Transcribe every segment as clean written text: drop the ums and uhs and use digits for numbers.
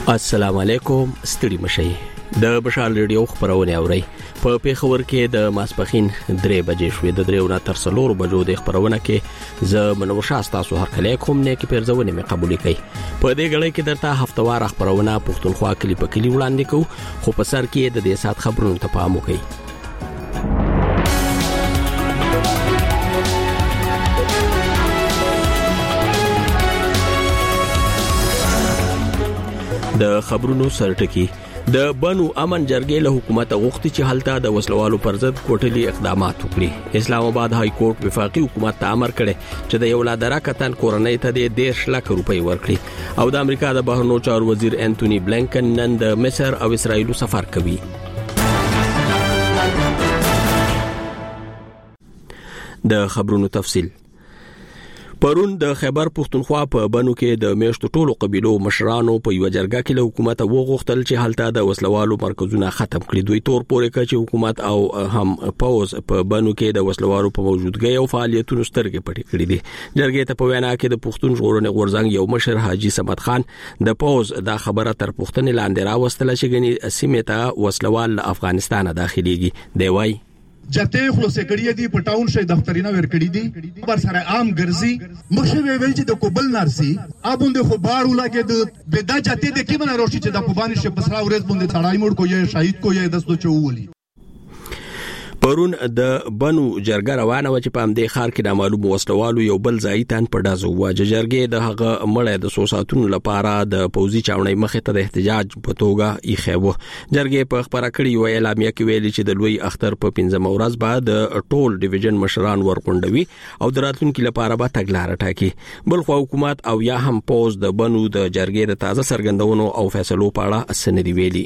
السلام علیکم ستړي مشي د بشال ریډیو خبرونه اوري په پیښور کې د ماسپخین 3 بجې شوې د 3 تر 4 بجو د خبرونه کې ز منور شاستا سو هر کله کوم نه کې پیرځونه می قبول کړي په دې غړې کې درته هفتوار خبرونه پښتونخوا کلی په کلی وړاندې کو خو په سر کې د دې سات خبرونو ته پام وکړي. د خبرونو سرټکی د بنو امن جرګې له حکومت غوښتي چې حالت د وسلوالو پر ضد کوټلي اقدامات وکړي. اسلام آباد های کورټ وفاقي حکومت ته امر کړي چې د یو لادرا کتن کورنۍ ته د 10 لک روپۍ ورکړي او د امریکا د بهرنیو چارو وزیر انټونی بلنکن نن د مصر او اسرایل سفر کوي. د خبرونو تفصیل پرون د خیبر پښتونخوا په بنو کې د میشتو ټولو قبيلو مشرانو په یو جرګه کې له حکومت وغوښتل چې حالت د وسلوالو مرکزونه ختم کړي. دوی تور پورې کړ چې حکومت او هم پوز په بنو کې د وسلوالو په موجودګۍ او فعالیتونو سترګې پټې کړې دي. جرګې ته په وینا کې د پښتون ژغورنې غورځنګ یو مشر حاجی صمد خان د پوز دا خبره تر پښتنې لاندې راوستله چې غني سیمه ته وسلوال افغانستان داخليږي. دی وای جته خلاصې کړی دي په ټاون شي دفترینه ور کړی دي پر سره عام ګرځي مخه ویل چې د کوبل نارسي ابوند خو باړو لګي د بدا جته د کیمنه روشي چې د پوبانی شه بسرا ورځ باندې تړای موړ کو یې شهید کو یې دسو چوولي. پرون د بنو جرګه روانه و چې په امدې خار کې د معلوم وسلوالو یو بل ځای تن پډازو واجه جرګې د هغه مړې د سوساتونو لپاره د پوزي چاونۍ مخې ته د احتجاج په توګه ایخېو. جرګې په خبره کړې و اعلامیه کې ویلي چې د لوی اختر په 15 ورځ بعد ټول ډیویژن مشران ورغونډوي او د راتلونکو لپاره به تګلارې ټاکي. بل خو حکومت او یا هم پوز د بنو د جرګې د تازه سرګندونو او فیصلو په اړه سندې ویلي.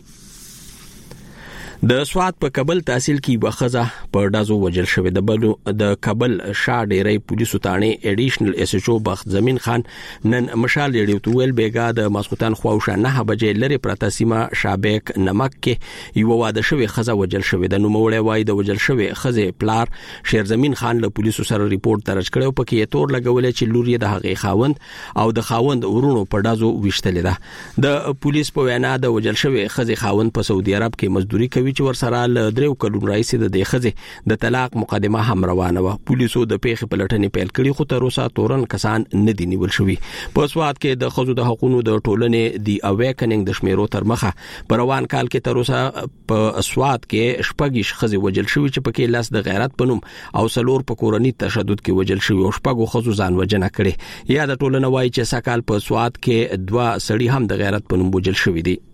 د سواد په کابل تحصیل کې بخزه په دازو وجل شوې د بلو د کابل شاه ډېری پولیسو تانې اډیشنل اس ایچ او بخت زمين خان نن مشال ریډیو تویل بیګا د ماسکوتان خواوشه 9 بجې لري پرته سیمه شابک نمک کې یو واده شوې خزه وجل شوې د نوموړې وای د وجل شوې خزه پلار شیر زمين خان له پولیسو سره ریپورت درج کړو پکې تور لګولې چې لوري د هغې خاوند او د خاوند ورونو په دازو وشتل ده. د پولیس په وینا د وجل شوې خزه خاوند په سعودي عرب کې مزدوري کوي چې ورسره ل 3 کلونو راځي د خزه د طلاق مقدمه هم روانه و. پولیسو د پیښې په لټنې پیل کړي خو تر اوسه تورن کسان نه دي نیول شوی. په سواد کې د خزو د حقوقو د ټولنې دی اویکننګ د شمیرو تر مخه په روان کال کې تر اوسه په سواد کې شپږ خزه وجل شوی چې پکې لاس د غیرت پنوم او سلور په کورنی تشدد کې وجل شوی او شپږ خزو ځان وجنه کړي. یا د ټولنې وای چې سکهال په سواد کې 2 سړي هم د غیرت پنوم وجل شوی دي.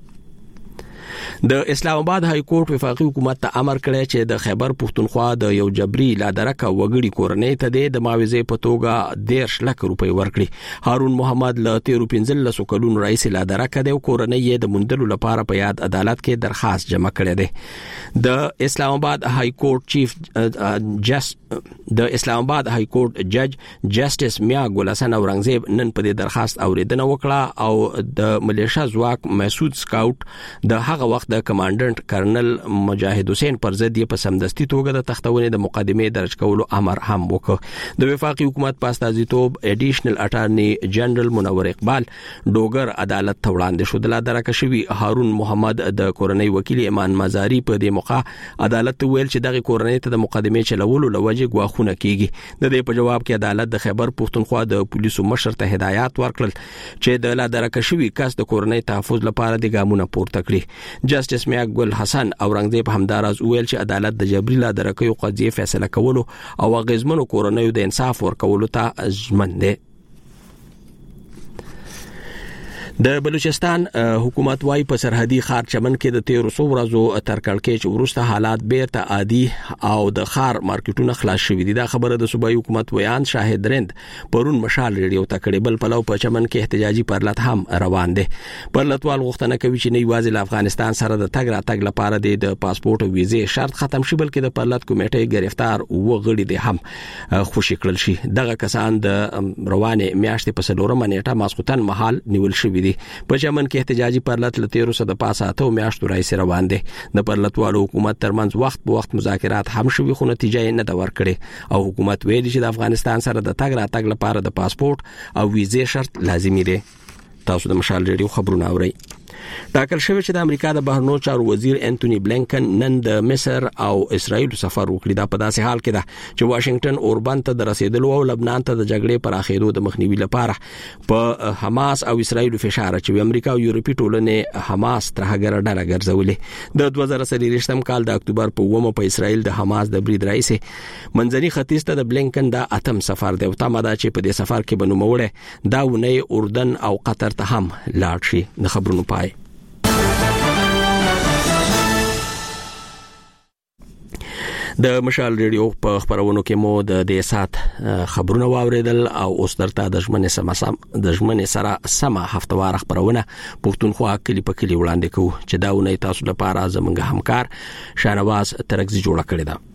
د اسلام آباد های کورټ وفاقي حکومت ته امر کړی چې د خیبر پښتونخوا د یو جبري لادرکه وګړي کورنۍ ته د معاوضې په توګه 10 لک روپۍ ورکړي. هارون محمد له 13 کلونو رئیس لادرکه د کورنۍ د مندلو لپاره په یاد عدالت کې درخواست جمع کړی دی. د اسلام آباد های کورټ چیف د اسلام آباد های کورټ جج جسټس میا ګلحسن اورنګزیب نن په دې درخواست اوریدنه وکړه او د ملیشیا ځواک مسعود سکاوټ د هغه وخت د کمانډنټ کرنل مجاهد حسین پر ضد په سمدستي توګه د تختونې د مقدمې درج کولو امر هم وکړ. د وفاقي حکومت په استازیتوب اډیشنل اټارنی جنرال منور اقبال ډوګر عدالت ته وړاندې شو. د لادرکه شوی هارون محمد د کورنۍ وکیل ایمان مزاری په دې موقع عدالت ویل چې دغه کورنۍ ته د مقدمې چلولو لوجه غواخونه کیږي. د دې په جواب کې عدالت د خیبر پښتونخوا د پولیسو مشر ته هدایت ورکړل چې د لادرکه شوی کس د کورنۍ تحفظ لپاره د ګامونو پورته کړي. جسټس میا ګل حسن اورنګزیب همداراز ویل چې عدالت د جبري لادرکه قضیه فیصله کولو او غیزمنو کورنۍ د انصاف ورکولو ته ژمن دی. د بلوچستان حکومت وايي په سرحدي خار چمن کې د 1300 ورځو تر کړکېچ وروسته حالات بیرته عادي او د خار مارکیټونه خلاص شوي دي. دا خبره د صوبایي حکومت ویان شاهد رند پرون مشال ریډیو ته کړي. بل پلو په چمن کې احتجاجي پرلط هم روان دي. پرلطوال غوښتنه کوي چې نه یوازې له افغانستان سره د تګ راتګ لپاره د پاسپورت او ویزې شرط ختم شي بلکې د پرلط کمیټې گرفتار او غړي دي هم خوشی کړل شي. دغه کسان د روانه میاشتې په 4 نیټه ماسکوتن محل نیول شوي دي. په چمن کې احتجاجي پرلط له 1300 د پاسه ته میاشتو راځي روان دي. د پرلطوالو حکومت ترمنځ وخت په وخت مذاکرات هم شوي خو نتیجه نه دا ورکړي او حکومت ویلي چې د افغانستان سره د تګ راتګ لپاره د پاسپورت او ویزې شرط لازمي دي. تاسو د مشال ریډیو خبرونه اورئ. ټاکل شوی چې د امریکا د بهرنیو چارو وزیر انټونی بلینکن نن د مصر او اسرائیل سفر وکړي. دا په داسې حال کې ده چې واشنگټن اوربان ته د رسیدلو او لبنان ته د جګړې پر اخیدو د مخنیوي لپاره په حماس او اسرائیل فشار اچوي. امریکا او یورپی ټولنې حماس تر هغه ډله ګرځولې. د 2023 کال د اکتوبر په 9 په اسرائیل د حماس د برید رئیس منځني ختیځ ته د بلینکن د اتم سفر دی او تماده چې په دې سفر کې بنوموړي دا ونې اردن او قطر ته هم لاړ شي. د خبرونو پای. د مشال ریډیو په خبرونو کې مو د دې سات خبرونه واوریدل او اوس درته د ژمنې سره سمه هفتوار خبرونه پښتونخوا کلی په کلی وړاندې کوو چې دا ونې تاسو لپاره زموږ همکار شانواز ترکزی جوړ کړی دا.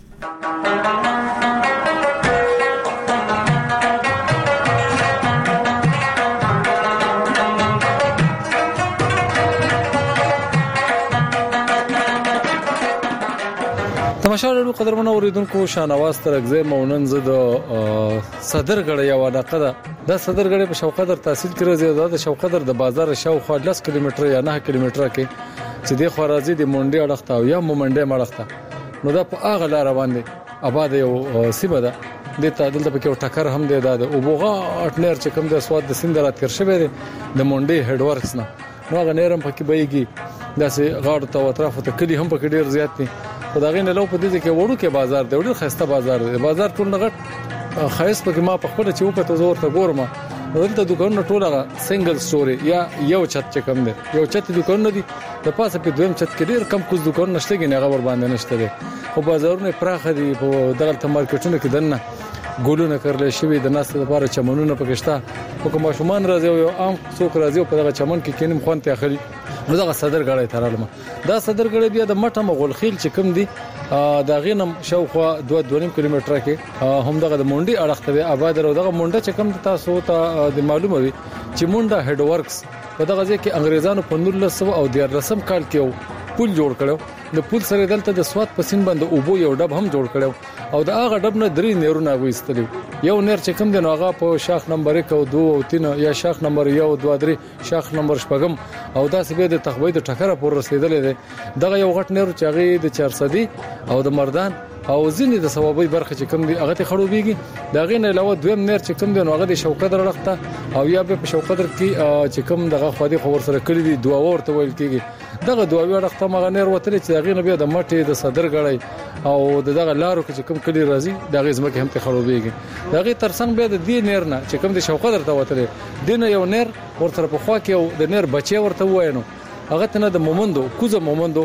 تماشاله قدرمن اوریدونکو شانواز ترکزی مونن زه د صدرګړی یو علاقه ده. د صدرګړی په شوقدر تحصیل کې راځي. د شوقدر د بازار شاوخوا 10 کیلومتر یا 9 کیلومتر کې چې د خوارازي د مونډي اړخته او یا مونډي مړخته نو دا په هغه لار باندې آباد یو سیمه ده. د تعدل په کې ټکر هم دی. د اوبوغا اټنر چې کوم د سواد د سیند راتیر شوی دی د مونډي هډ ورکس نه نو هغه نرم پکې بېږي. داسې غاړه ته اطراف ته کلی هم پکې ډیر زیات دي. خدای نه لو په دې کې وړو کې بازار دی. ډیر خسته بازار دی. بازار ټول نغټ خایس پکې ما په خپل چې وکړه زور ته ګورم دلته دکانونه ټول هغه سنگل سټوري یا یو چت چې کم دی. یو چت دکانونه دي د پاسه په دویم چت کې ډیر کم کوز دکان نشته کې نه غور باندې نشته دي. خو بازارونه پراخ دي. په دغه مارکیټونو کې دنه ګولونه کړل شوی د ناس لپاره چمنونه پکښتا او کوم شومان راځي او عام څوک راځي په دغه چمن کې کینم خوان ته اخلي. نو دغه صدرګړی ترالم. دا صدرګړی بیا د مټه مغول خیل چې کوم دي دا غینم شاوخوا 2.5 کیلومتر کې هم دغه د مونډي اړخ ته آباد او دغه مونډه چې کوم تاسو ته د معلومه وي چې مونډه هډ ورکس په دغه ځای کې انګريزانو په 1913 کال کې پل جوړ کړو. د پل سره دلته د سواد په سین باندې اوبو یو ډب هم جوړ کړو او د هغه ډب نه درې نیرونه غوښتل. یو نیر چې کوم د هغه په شاخ نمبر 1 او 2 او 3 یا شاخ نمبر 1 او 2 3 شاخ نمبر 5 او داسې به د تخوی د ټکر پور رسیدل دي. دغه یو غټ نیر چې هغه د 400 او د مردان او ځینې د ثوابي برخه چې کوم دي هغه ته خړوبېږي. دا غینه علاوه دویم نیر چې کوم دي هغه د شوقدر رخته او یا په شوقدر کې چې کوم دغه خو دي خبر سره کړی دي دوا ورته ویل کېږي. دغه دوا رخته مغه نیر وتل چې هغه نه بیا د مټي د صدرګړی او دغه لارو کې کوم کلی راځي دغه زمکه هم ته خړوبېږي. دغه ترڅنګ بیا د دې نیر نه چې کوم د شوقدر ته وتل دینه یو نیر ورته په خوا کې د نیر بچي ورته وینو هغه ته د مومندو کوزه مومندو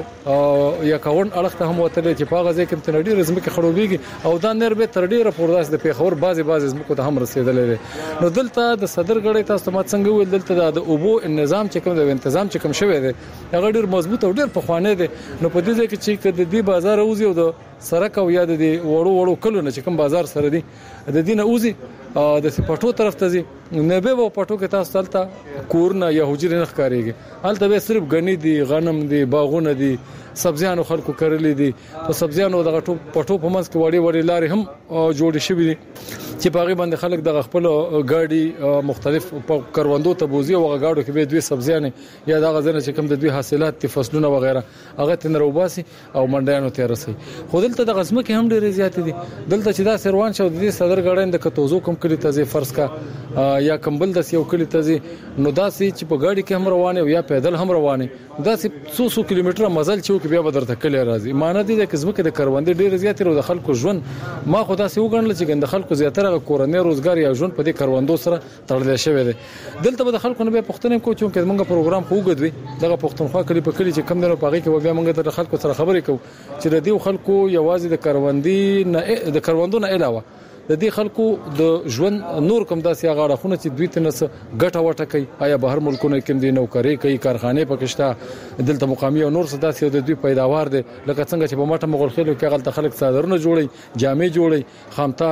یا کاون اړخته هم وتل چې په غزه کې تر ډیره زمکه خړوبېږي او دا نیر به تر ډیره پورداس د پیښور بازي زمکو ته هم رسیدل دي. نو دلته د صدرګړی تاسو مات څنګه ویل دلته د اوبو نظام چې کوم د تنظیم چې کوم شوی دی هغه ډیر مضبوط او ډیر پخوانی دی. نو په دې ځکه چې د دې بازار اوزي او د سرک او یا د وړو کلونه چې کوم بازار سره دي د دینه اوزي د سپټو طرف ته ځي نه به و پټو کې تاسو تلته کورنه یا حجره نه ښکاریږي. البته به صرف غنی دي غنم دي باغونه دي سبزیانو خلکو کړلې دي. په سبزیانو دغه پټو په منځ کې وړي لارې هم جوړې شوې دي چې په هغه باندې خلک دغه خپل ګاډي مختلف کروندو ته بوزي او هغه ګاډو کې به دوی سبزیانې یا دغه ځنه چې کوم د دوی حاصلات دي فصلونه وغیرہ هغه تنروباسي او منډیانو ته رسي. خو دلته د غزمه کې هم ډېر زیات دي. دلته چې دا سروان شو د صدرګړی د کتوزو کوم کلی ته فرض کا یا کمبل د یو کلی ته نو داسې چې په ګاډي کې هم روانه او یا پیدل هم روانه داسې 100 کیلومتر مزل چې بیا بدرته کلی راځي. معنی دي چې زمکه د کروندې ډېر زیات او د خلکو ژوند ما خو داسې وګڼل چې د خلکو زیاتره کورنۍ روزګار یا ژوند په دې کروندو سره تړل شوی دی. دلته به د خلکو نه به پښتنې کو چې موږ پروګرام خو وګدوي دغه پښتونخوا کلی په کلی چې کم نه پاږي کې بیا موږ د خلکو سره خبرې کوو چې د دې خلکو یوازې د کروندې نه د کروندو نه علاوه د دې خلکو د ژوند نور کوم داسې غاړه چې دوی ته نس ګټه وټه کوي. آیا بهر ملکونو کې دي نوکری کوي کارخانه پکښتا دلته مقامی او نور څه داسې د دوی پیداوار دي لکه څنګه چې په ماټه مغول خلکو کې غلطه خلک صادرونه جوړي جامې جوړي خامتا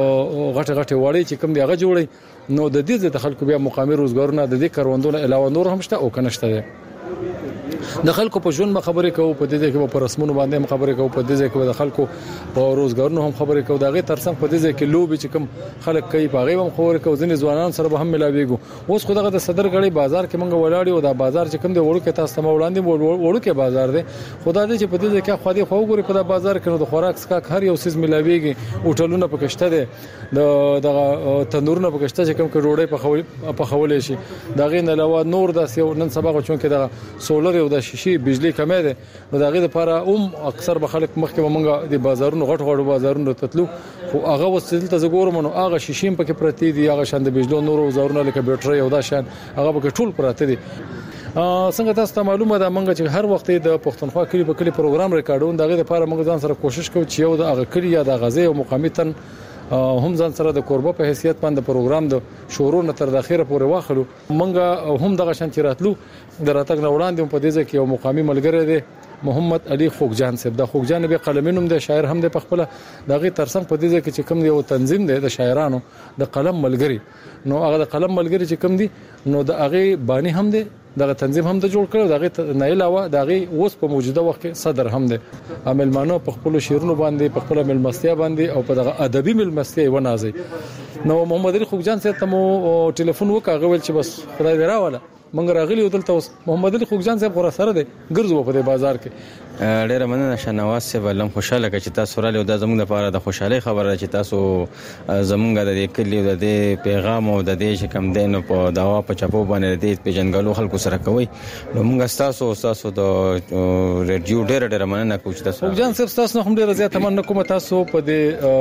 غټه وړي چې کوم دی هغه جوړي. نو د دې د خلکو بیا مقامی روزګارونه د دې کروندونو علاوه نور هم شته او کنهشته. د خلکو په ژوند خبرې کوو، په دې کې په رسمونو باندې خبرې کوو، په دې کې د خلکو په روزګارونو هم خبرې کوو. دا غي ترڅنګ په دې کې لوبي چې کوم خلک کوي په غي هم خبرې کوو، ځینې ځوانان سره به هم ملاويږو. اوس خو دغه د صدرګړی بازار کې موږ ولاړ یو. دا بازار چې کوم دی وړو کې تاسو ته وړاندې وړو کې بازار دی. خدای دې چې په دې کې خو دې خو وګوري په بازار کې نو د خوراک سکاک هر یو سیس ملاويږي. هوټلونه په کشته دي، د تندورونه په کشته چې کوم کې ډوډۍ په خولې شي. دا غي نه علاوه نور داسې نن سبا چون کې د سولر او د شیشې بجلی کمه ده، نو دا غي لپاره اکثر به خلک مخکې مونږه د بازارونو غټ بازارونو تتلو، خو هغه وسیل ته زګورم نو هغه شیشې په کې پرتی دي، هغه شاند بجلی نور او زورونه لکه بیټری او دا شان هغه به ټول پراته دي. څنګه تاسو ته معلومه ده مونږ چې هر وخت د پښتونخوا کلی په کلی پروګرام ریکارډون دغه لپاره مونږ ځان سره کوشش کوو چې یو د هغه کلی یا د غزه او مقامی تن هم ځان سره د کوربه په حیثیت باندې پروګرام د شروع نه تر د اخیره پورې واخلو. مونږ هم دغه شان چې راتلو د راتګ نه وړاندې په دې ځکه یو مقامی ملګری دی محمد علي خوګجان صاحب. د خوګجان به قلمینوم د شاعر هم د پخپله دغه ترڅنګ په دې ځکه چې کوم دی یو تنظیم دی د شاعرانو د قلم ملګری، نو هغه د قلم ملګری چې کوم دی نو د هغه بانی هم دی، دغه تنظیم هم د جوړ کړو. دغه نه علاوه دغه اوس په موجوده وخت کې صدر هم دی. عملمانو په خپل شعرونو باندې په خپل ملمستیا باندې او په دغه ادبي ملمستیا ونازي. نو محمد علي خوګجان صاحب ته مو ټلیفون وکړ ویل چې بس خدای دې راوله مونږ راغلی ودلته. اوس محمد علي خوګجان صاحب غوړه سره دی ګرځو په دې بازار کې. ډېر مننه شنواز صاحب، لم خوشاله چې تاسو رااله او د زموږ لپاره د خوشحالي خبره چې تاسو زموږ د کلی د پیغام او د دې چې کم دین په داوا په چپو باندې د پیژنګلو خلکو سره کوي. نو موږ تاسو د ریډیو ډېر مننه کوم چې تاسو خوګجان صاحب تاسو هم ډېر زیات مننه کوم. تاسو په دې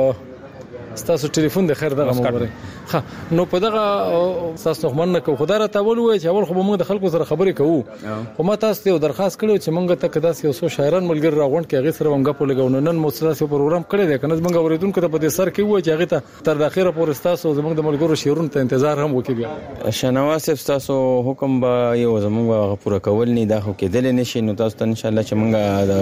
تاسو ټلیفون د خیر دغه مبارک ها نو په دغه تاسو مننه کو. خدای را تاول وای چې اول خو موږ د خلکو سره خبرې کوو، خو ما تاسو ته درخواست کړو چې موږ ته کدا یو څو شاعران ملګری راغونډ کې هغه سره موږ په لګونو نن مؤسسه پروګرام کړی دی. کنه موږ اوریدونکو ته په دې سر کې وای چې هغه ته تر د اخیره پورې تاسو زموږ د ملګرو شعرونو ته انتظار هم وکړي. شنواز صاحب تاسو حکم به یو زموږ پوره کول نه دا خو کېدل نشي. نو تاسو ته ان شاء الله چې موږ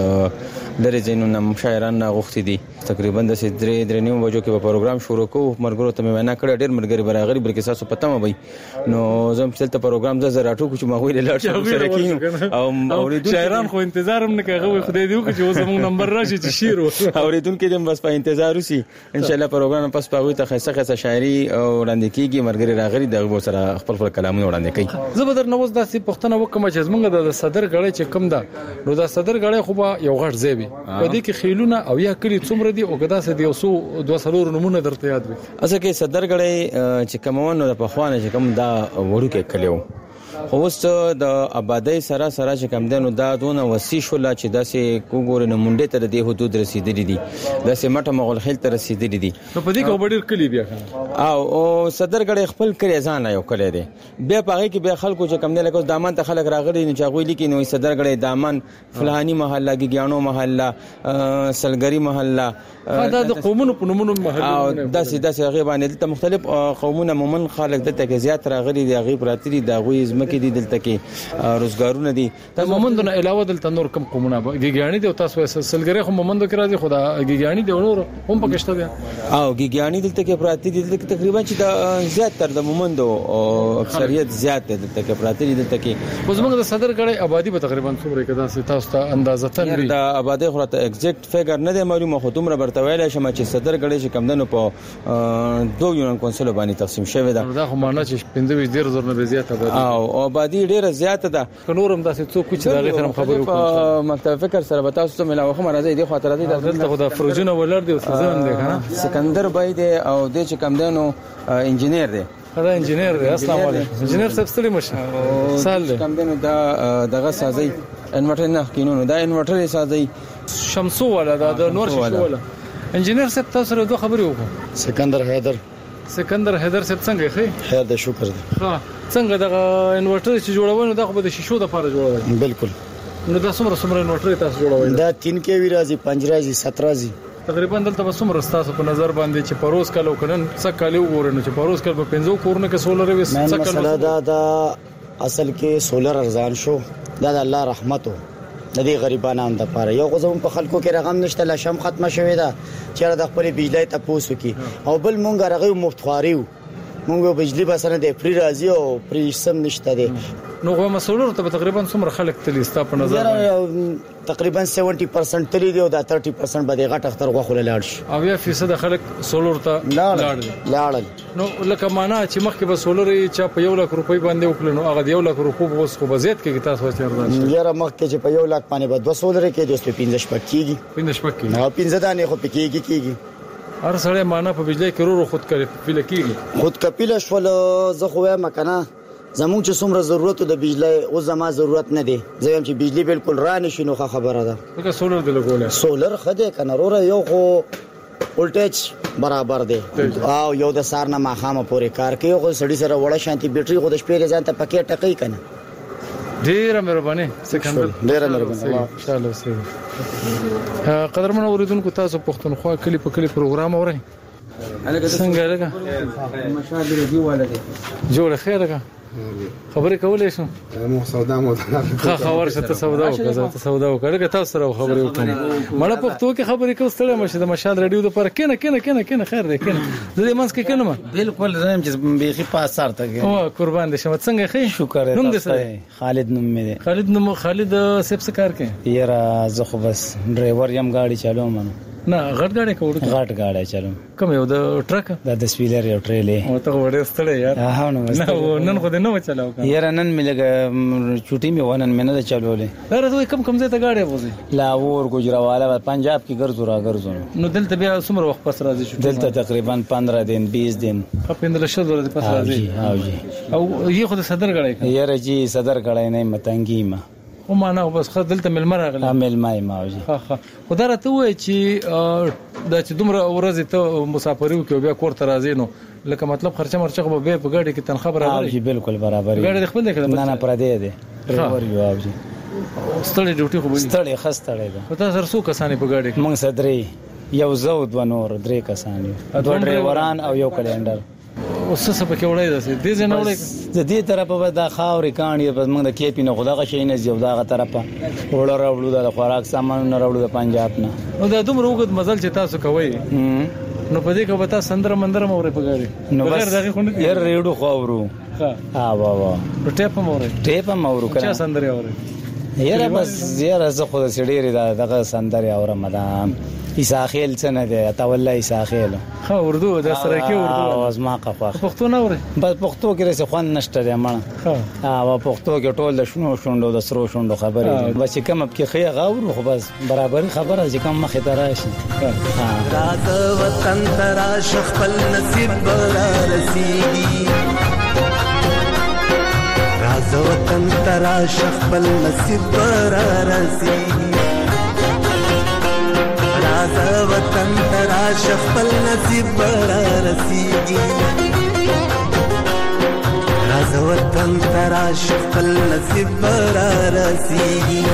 درې زینو نم شاعران غوښتي دي تقریبا د 3:30 بجو کې به پروګرام شروع کوو. مرګرو ته مې وینا کړې ډېر مرګري برابرۍ بلکې تاسو پته مې وي. نو زم په تل پروګرام زه راټو کوم چې ما ویل لاړ شم سره کینو او اوریدونکو شاعران خو انتظار هم نه کوي. خدای دې وکړي چې زموږ نمبر راشي چې شعر اوریدونکو دې بس په انتظار وسی ان شاء الله پروګرام پس پاوي ته خاصه شاعري وړاندې کیږي. مرګري راغلي دغه سره خپل کلامونه وړاندې کوي. زه به در نووز داسې پښتنه وکم چې زمونږ د صدر غړی چې کم ده نو د صدر غړی خو یو غټ زیبي په دې کې خیلونه او یا کلی څومره دي او کدا سه دی اوسو 200 نمونه درته یاد وي. اسه کې صدر غړی چې کومونه د پخوانه چې کوم دا وړو کې کلیو خو اوس د آبادی سره چې کم دنو دا دونه وسیع شول چې داسې کوګور نه مونډه ته د حدود رسیدلې دي، داسې مټه مغول خیل ته رسیدلې دي. نو په دې کې وړر کلی بیا او صدر غړی خپل کړی ځان یو کړی دی. بیا پاره کې بیا خلکو چې کم نه لکه دامان ته خلک راغلي نه چاغوي لیکي نو صدر غړی دامان فلانی محله ګیانو محله سلګری محله دا د قومونو په نومونو محله او داسې غیبانه دلته مختلف قومونه مومن خلک دلته کې زیات راغلي دي. غیب راتلي دا غوي کې دي دلته کې روزګارونه دي. د مومندونو علاوه دلته نور کم قومونه ګیګیانی دي او تاسو سلګری خو مومندو کې راځي. خدا ګیګیانی دي نور هم پکشته دي او ګیګیانی دلته کې پراتی دي. دلته تقریبا چې د زیات تر د مومندو اکثریت زیات دلته کې پراتی دي. دلته کې زموږ د صدر غړي آبادی به تقریبا څومره کدا تاسو ته اندازه تن د آبادی خو ته ایگزیکټ فیګر نه دی معلومه، خو دومره برته ویل شم چې صدر غړي چې کم دنو په 2 یونین کونسل باندې تقسیم شوی دا خو معنی چې 15 زره نه زیات آبادی او آبادی ډیره زیاته ده. نورم داسې څوک چې دا غیر خبرې وکړي مکتب فکر سره به تاسو ته ملاوه خو راځي دی خاطر دي دلته خدا فروجونه ولر دي او سزان دي کنه سکندر بای دی او د چې کم دنو انجینیر دی. دا انجینیر دی. السلام علیکم انجینیر صاحب ستړي مشه سال دی کم دنو دا دغه سازي انورټر نه کینونو دا انورټر سازي شمسو ولا دا نور شي ولا انجینیر صاحب تاسو سره دوه خبرې وکړو. سکندر حیدر صاحب څنګه ښه خیر ده شکر ده. ها څنګه دا انورټر چې جوړول دا خو به د شیشو د لپاره جوړول بالکل. نو دا څومره انورټر تاسو جوړول؟ دا 3 کې وی راځي 5 راځي 7 راځي تقریبا دلته به څومره تاسو په نظر باندې چې پروز کالو کنن څه کالو وګورئ چې پروز کال په 15 کورونه کې سولر وي څه کال دا اصل کې سولر ارزان شو. دا د الله رحمت د دې غریبانو د لپاره یو غوځم په خلکو کې رقم نشته لشم ختمه شوې ده چې د خپل بجلی ته پوسو کې او بل مونږ راغی مفتخاریو مونږ بجلی بسنه د فری راځي او فری سم نشته دی. نو غو مسولر ته تقریبا څومره خلک تلی ستا په نظر تقریبا 70% تلی دی او دا 30% به د غټ اختر غوخه لاړ شي. او 1% خلک سولر ته لاړل. نو لکه معنا چې مخکې به سولر چې په 1 لک روپۍ باندې وکړو نو هغه د 1 لک روپۍ اوس خو بزیت کې تاسو چیرته یاره مخکې چې په 1 لک باندې به 2 سولر کې د 15 شپږ کېږي 15 شپږ کېږي نو 15 دانې خو کېږي هر سړی معنا په بجلی کې ورو خود کفیل کېږي خود کفیل شول. زه خو وایم کنه زموږ چې څومره ضرورت د بجلی او زما ضرورت نه دی زم چې بجلی بالکل را نشي نو خبره ده. لکه سولر د لګولې سولر خده کنه وروره یو خو ولټیج برابر دی او یو د سار نه ماخامه پورې کار کوي خو سړی سره وړه شانتي بیټري خو د شپې ځان ته پکې ټکې کنه. ډیره مهرباني سکندر ډیره مهرباني ان شاء الله سي قدرمن اوریدونکو تاسو پښتونخوا کلی په کلی پروګرام اورئ څنګه لګا مشاهده دی ولادي جوړ خیرګه خبرې کولې شو مو سودا مو خبر شته سودا وکړه تاسو سره خبرې وکړه مړه پښتو کې خبرې کوستله مشه د مشال رادیو د پر کنه خیر دی کنه د دې منځ کې کنه بالکل زم چې بیخي پاسار ته او قربان دي شمت څنګه خې شکر نوم دې خالد نوم مې خالد سیب څه کار کوي یاره زه خو بس ډرایور یم گاډي چالوم نه غټ گاډي کوم غټ گاډي چالوم کوم یو د ټرک د 10 ویلر یو ټریلې او ته وړې ستړې یار ها نو نن خو دې نو چلاو یاره نن مې لګ چوټي مې ونن مې نه چلولې اره دوی کم ځای ته گاډي وځي لاهور ګجراواله پنجاب کې ګرځو نو دلته بیا څومره وخت پس راځي چوټي دلته تقریبا 15 دن 20 دن په 15 ورځې پس راځي او یې خو د صدر غړای یاره جی صدر غړای نه متنګی ما او معنا بس خدل ته ملمر راغله ملمای ماوجي ها خدای راته وای چې دا چې دومره ورځې ته مسافر یو کې بیا کور ته راځي نو لکه مطلب خرچه مرچه به په ګاډي کې تنخواه برابر دی بالکل برابر ګاډي د خپل کې نه پر دې دی ډرایور یو اوجي ستړي ډیوټي خو ستړي خستړي ده تاسو سره څو کسانې په ګاډي کې موږ صدرې یو زو دو نور درې کسان یو دوه ډرایوران او یو کلندر اوس څه په کې وړای ده دې ځنه وړای د دې طرفه به د خاورې کاڼي په موږ د کېپی نه خدای غشي نه زیو داغه طرفه وړه راوړو د خوراک سامان نه راوړو د پنجاب نه نو دا دومره وګد مزل چې تاسو کوي نو په دې کې به تاسو سندره مندره مورې پګاري نو بغیر دغه خو نه ير ریډو خو ورو ها وا ټیپ مورې کنه چا سندره اورې یره بس یره زه خو سړيري دغه سندره اورم مدام ایساخیل څنګه دی تا والله ایساخیل خو اردو د سره کې اردو او ما قفا پښتو نه اوري بس پښتو کې رسې خوان نشته دی مړه او پښتو کې ټول د شنو شوندو د سرو شوندو خبرې بس کم اب کې خیا غاور خو بس برابر خبره چې کم مخه تراشي راز وطن تراش خپل نصیب بلا رسیږي راز وطن تراش خپل نصیب بلا رسیږي راز وطن تراش خپل نصیب برا رسیږي راز وطن تراش خپل نصیب برا رسیږي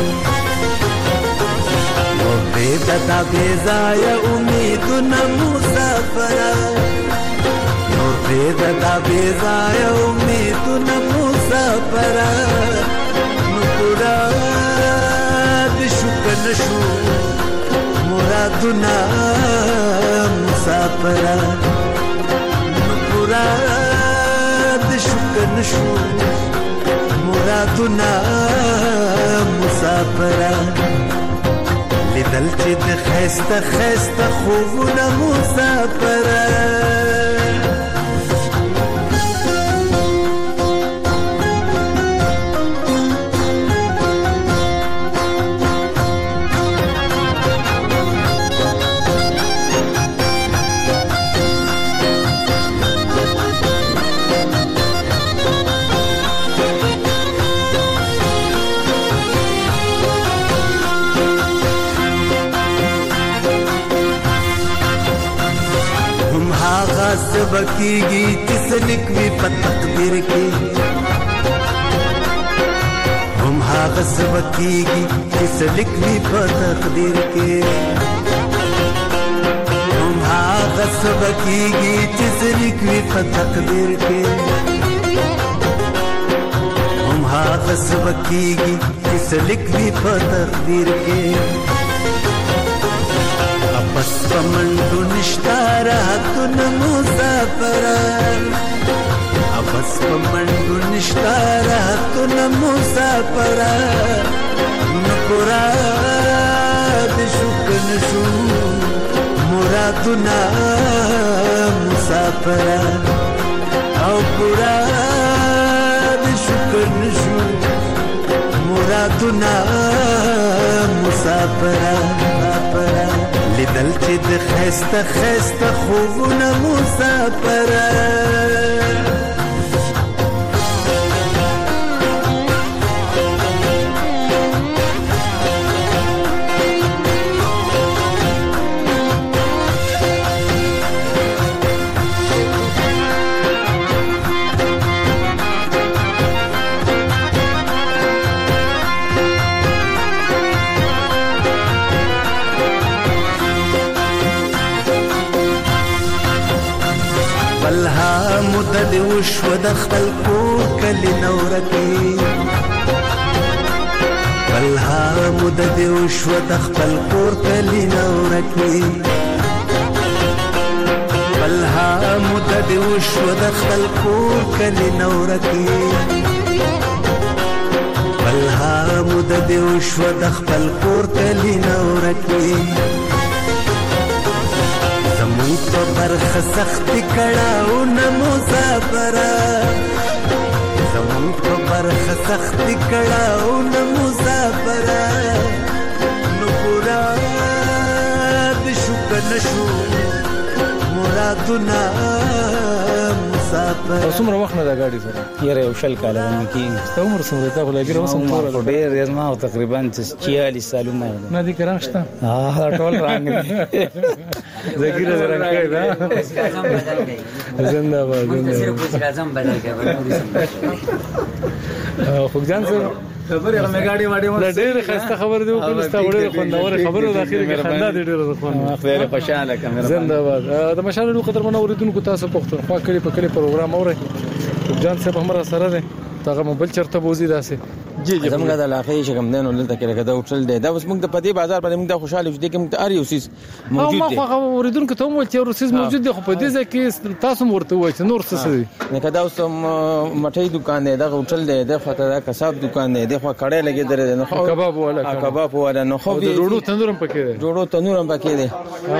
نو بېدتا بېځای امیدونه مسافر نو بېدتا بېځای امیدونه مسافر نو پورا د شکر نشو مرادنا مسافر پورا د شکر نشو مرادنا مسافر لیدل چې د خسته خوبونه مسافر بکیږي چې سلک وي په تقدیر کې هم هغه سبکیږي چې سلک وي په تقدیر کې هم هغه سبکیږي چې سلک وي په تقدیر کې هم هغه سبکیږي چې سلک وي په تقدیر کې بس پمنډو نشتا راتون مسافر مرادنا مسافر او پورا د شکر نشو مرادنا مسافر لیدل چې د خسته خسته خوبونه مسافر مدد وشو د خپل کور کلی نورکی بلها مدد وشو د خپل کور کلی نورکی بلها مدد وشو د خپل کور کلی نورکی بلها مدد وشو د خپل کور کلی نورکی زمون په برخه سخت کړهو نه مسافره زمون په برخه سخت کړهو نه مسافره نو پورا د شکر نشو مرادنا مسافر. څومره وخت نه دا ګاډي سره یاره یو شل کاله باندې کې ته عمر څومره تا خو لګي روسم ډېر ما تقریبا 46 سالونه نه دي کرام شته ټول رنگ ذکر رنگ کوي دا زنده باد خو ځان سره خبرې هم ګاډي واډي دا ډېر خسته خبر دی او کله ستا وړه خوندوره خبره د اخیره کې خندا دي ډېر خوند خیر خوشاله کمره زنده باد د مشالو قدر منو اوریدونکو تاسو پښتونخوا کلی په کلی پروګرام اوري جان صاحب همرا سره ده تاغه موبایل چرته بوزي داسه جی زموږ د علاقې شګم دین ولته کې راګه دا وټل دی دا اوس موږ د پدی بازار باندې موږ د خوشاله شو دي کوم ار یو سیس موجود دی ما خو اوریدونکو ته مو چې یو سیس موجود دی خو په دې ځای کې تاسو ورته وایي چې نور څه دي نه کدا اوس مټي دکان دی دا وټل دی د خاطر دا کسب دکان دی د خو کړه لګي درې نه خو کباب ولا نه خو ډوډو تندورم پکې دی ډوډو تندورم پکې دی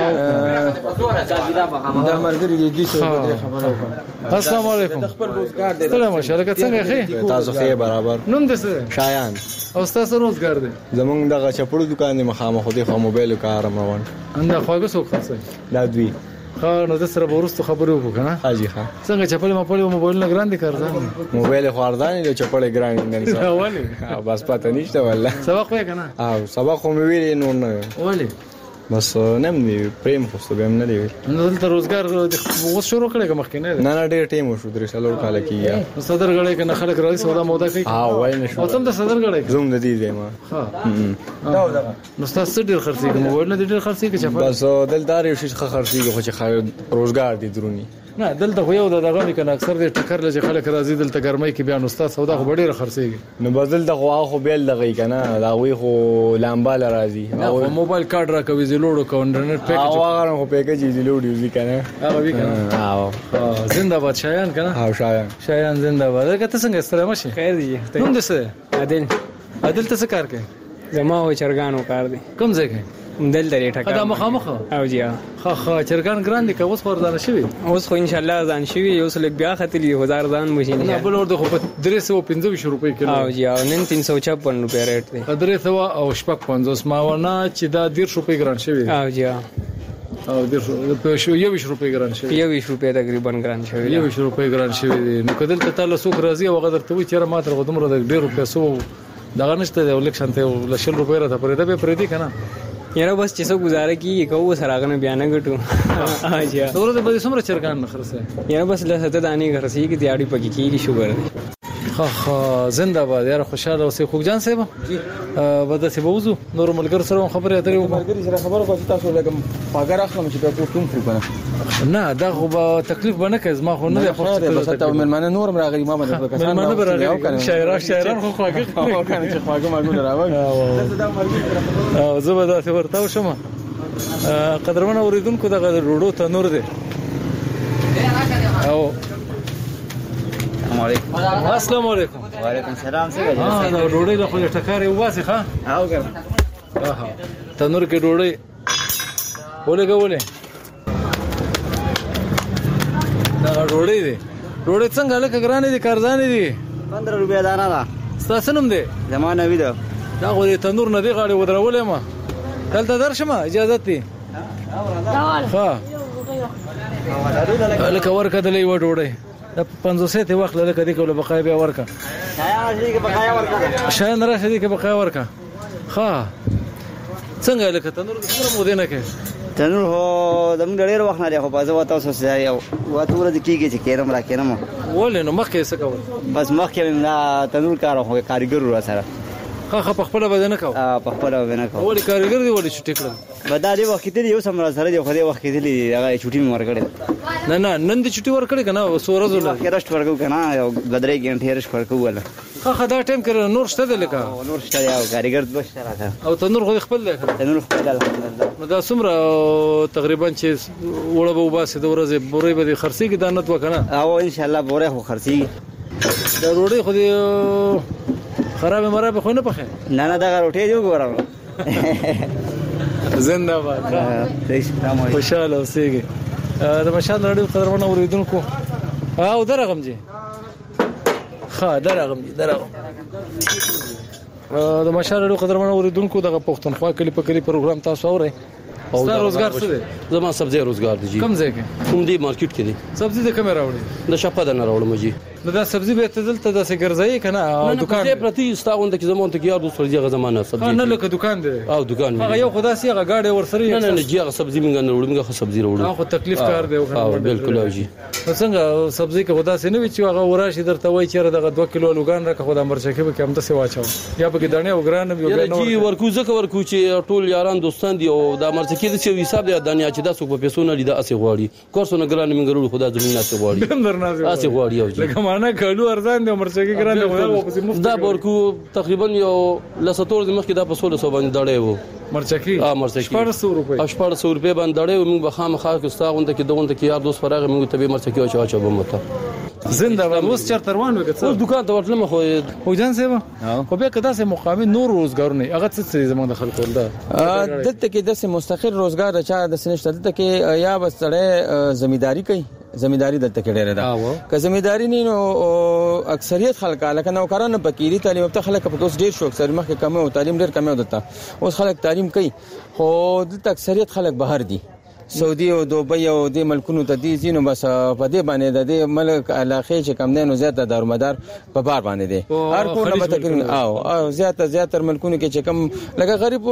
دا مرګري دي څه خبره السلام علیکم خپل روزګار دی سلام ماشاءالله څنګه خې تاسو خې برابر نوم دې څه شایان او تاسو روزګار دی زمونږ دغه چپړو دکان دی مخامخ خو دې خو موبایل کار روان انده خواږه څوک خاصه دا دوی خا نو د سره ورستو خبرو وکړه حاجی خان څنګه چپل ما په موبایل نه ګران دي کارځه موبایل خو اردان دی چپل ګران نه ولی بس پته نشته والله سبق وای کنه او سبق خو مې ویلې نور نه ولی بس نم دی پریم خو څه بهم نه دی نو دلته روزګار اوس شروع کړی کوم مخکې نه نه ډېر ټیم وشو درې سالو کال کېیا صدر غړې کنه خلک راځي سودا مودا کوي وای نه شو او څنګه صدر غړې زوم د دې دی ما ها نو تاسو ډېر خرڅي موبایل نه ډېر خرڅي کې چپل بس دلدار یو شي خرڅي خو چې روزګار دی درونی نه دلته خو یو دغه مې کنه اکثر د ټکر لږ خلک راځي دلته ګرمۍ کې بیان استاد سودا خو ډېر خرڅيږي نو بدل د خو بیل دغه کنه دا وی خو لامبال راځي او موبایل کارت را کوي زلوړو کو انټرنیټ پیکج او هغه خو پیکج زلوړ یوزي کنه هغه وی کنه او زنده باد شایان کنه او شایان زنده باد کته څنګه ستړی ماشي خیر دی نوم دې څه عادل ته څه کار کوي زما و چرګانو کار دی کوم ځای کې دل درې ټکا دا مخامخ او جی خا چرګان ګران دي که اوس ورزان شوی اوس خو ان شاء الله ځان شوی اوس لګ بیا خطرې 1000 ځان ماشين نه بل ورته خو 325 روپۍ کیلو او جی او نن 356 روپۍ ریټ دی 300 او شپږ 50 ماونه چې دا 1.5 روپۍ ګران شوی او جی او 1.5 روپۍ ګران شوی 20 روپۍ تقریبا ګران شوی 20 روپۍ ګران شوی نو کدل ته تاسو څوک راځي او غدر ته وي چې ما تر غدمره د 1.5 روپۍ سو دا نشته د الیکشن ته لشل روپۍ را ته پرې ده به پرې دي کنه یاره بس چې څو گزاره کی کوو سراغنه بیان غټو اجا دغه به سمره چرګان نخرسه یاره بس له ست دانی غرسي کی دیاړي پکې کیږي شوګر خا زنده باد یاره خوشاله اوسې خوجان صاحب ودا سی بوزو نور ملګر سره خبرې اترې ملګری سره خبره کوي تاسو لګم پاګر اخلم چې په کوم خو کنه نه دا خو تکلیف بنه کې ما خو نه خو ته مېلمانه نور راغلی ما باندې کسان مېلمانه راغلی شاعران خو خواږه کنه چې خواږه ماګو راوړل او زبدا څه ورتاو شم قدرمن اوریدونکو دغه روډو ته نور دی او السلام علیکم وعلیکم السلام څنګه دا ډوډۍ له خو ټکارې واسي ښا او ګر تنور کې ډوډۍ ولګولې دا ډوډۍ دی. ډوډۍ څنګه لکه ګرانې دي کارزانې دي؟ 15 روپیا دانه ده. ستاسو نوم دی؟ زمانه وی ده. دا خو د تندور نه دی غاړې ودرولې ما. دلته درشم اجازه دی. ها لکه ورکه دلې و ډوډۍ د 500 ته وخت لکه دې کوله بقای بیا ورکه. شاید نه راشه دې کې بقای ورکه. ها څنګه لکه تندور څنګه مو دینه کې؟ تنور هو زموږ ډېر وخت نه دی خو په ځو تاسو سره یو وته ورته کیږي چې کېرم را کېنم. ولې نو مخکې څه کول؟ بس مخکې نه تنور کار خو کاریګر را سره. خا په خپل بدن کو. په خپل بدن کو. ولې کاریګر دی ولې چټی کړل؟ بدا دې وخت دی یو سم سره دی خو دې وخت دی هغه چټي مې ورکړل. نه نن دې چټي ورکړې کنه سورزو له. رشت ورکو کنه یو بدرې ګنټه رشت ورکو ولا. خا دا ټیم کړه نور شته دی لکه. نور شته یو کاریګر بشته راځه. او تنور خو خپل دی. تنور خپل الحمدلله. نو دا څومره تقریبا چې وړه به وباسي د ورځې بورې به خرڅي کې دانت وکنه. او ان شاء الله بورې خو خرڅي. دا روړې خو دې خراب مراب خو نه پخې. نه دا روټي دی وګورم. زنده باد. خوشاله اوسېږي. د مشال رادیو قدرمن اوریدونکو او درغم جی ها درغم د مشال رادیو قدرمن اوریدونکو دغه پښتونخوا کلی په کلی پروګرام تاسو اورئ. او دا روزګار څه دی؟ زما سبزی روزګار دی جی. کوم ځای کې؟ کوم دی مارکیټ کې دی. سبزی د کوم راوړي؟ د شپه د نه راوړم جی. دا سبزی به ته دلته د سګرځي کنه دکان نه پرتی استاوند کې زمونږ ته یار دوسر دی زمانه سبزی. نه لکه دکان دی. او دکان هغه یو خدا سي هغه گاډي ور سره. نه جی هغه سبزی موږ نه وړم هغه سبزی راوړم. هغه تکلیف کار دی. او بالکل او جی. څنګه سبزی کې خدا سي نه وی چې هغه وراشي درته وای چې دغه 2 کیلو لوګان راکه خدا مرچکه به کم ته سی واچو یا به دانه او ګران به یو جی ورکو زکه ورکو چې ټول یاران دوستان دی او دا مرچکه د څه حساب دی دانه چې دا څوک په پیسو نه لیدا اسې غواړي کورسونه ګران موږ ورو خدا زمين نه غواړي اسې غواړي او جی لکه معنا کالو ارزان دی مرچکه ګران دی دا ورکو تقریبا یو لساتور د مخکې دا په 1600 باندې دړې وو مرچکه. مرچکه 1400 روپے 1400 روپے باندې دړې موږ به خامخا کې استاغونته کې دغونته کې یار دوست فراغ موږ ته به مرچکه او چا به مته زنده باد. اوس چرته روان وکړه اوس دکان ته ورتلم خو جان صاحب خو به کدا سه مقابل نور روزګارونه هغه څه زموږ د خلکو ده دلته کې د مستقل روزګار چا د سنشته دلته کې یا بسړې زمینداری کوي. زمینداری دلته کې ډېره ده. که زمینداری نه نو اکثریت خلک لکه نوکرانو فقيري تعلیم ته خلک په اوس ډېر شو اکثر مخکې کم او تعلیم ډېر کم ودته اوس خلک تعلیم کوي خو دلته اکثریت خلک بهر دي. سعودي او دوبۍ او د ملکونو ته دي زینو بس په دې باندې د ملک علاقه چې کم دینو زیاته دارمدار په بار باندې دي. هر کو نه متکرین او زیاته ملکونو کې چې کم لکه غریب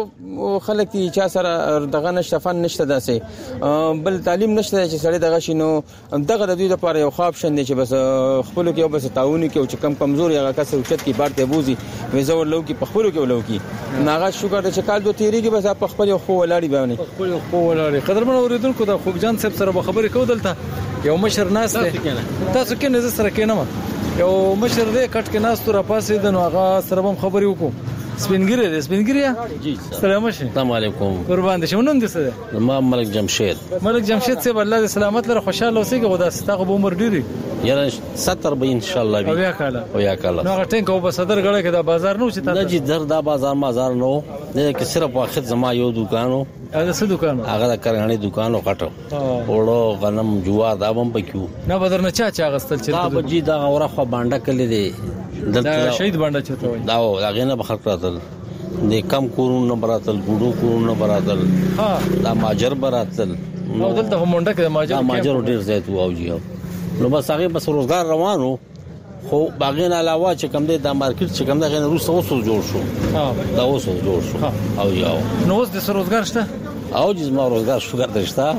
خلک چې چا سره دغه نشفن نشته داسې بل تعلیم نشته چې سړی دغه شنو دغه د دوی لپاره یو خواب شند چې بس خپل کې او بس تعاون کې او چې کم کمزوري هغه کس اوچت کې بار ته بوزي وزور لو کې په خپل کې ولو کې ناغه شوګر چې کال 2 تیریږي بس په خپل خو ولاړی باندې خپل خو ولاړی. قدرمن اوریدونکو د خوګجان صاحب سره به خبرې کو دلته یو مشر ناس دی تاسو کې نظر سره کینم یو مشر دی کټ کې ناس تر پاسې د نو هغه سره هم خبرې وکړو. سپینګری دی سپینګری جی السلام علیکم قربان دي شونم دي سره ما ملک جمشید صاحب الله دې سلامت لره خوشاله اوسې غوډه ستغه به عمر ډیری یاره 70 به ان شاء الله او یا کاله نو ټینګ او په صدر غړې کې دا بازار نو چې تاسو جی در دا بازار نو نه کې صرف واخد زما یو دکانو هغه څه دکانو هغه د کرغړې دکانو کټو وړو غنم جوار دا بم پکيو نه بدر نه چا غستل چې دا بجی دا اوره خو باندې کړل دي دا شهید باندې چته وای دا هغه نه بخښ راتل د کم کورونو براتل ګډو کورونو براتل دا ماجر براتل نو دلته همونډه کې ماجر ډیر زیات او جی نو بس هغه بس روزګار روانو خو باغین علاوه چې کوم د مارکیټ چې کوم د غن روس اوسو جوړ شو دا اوسو جوړ شو او یاو نو اوس د روزګار شته او جز ما روزګار شو ګرځشتا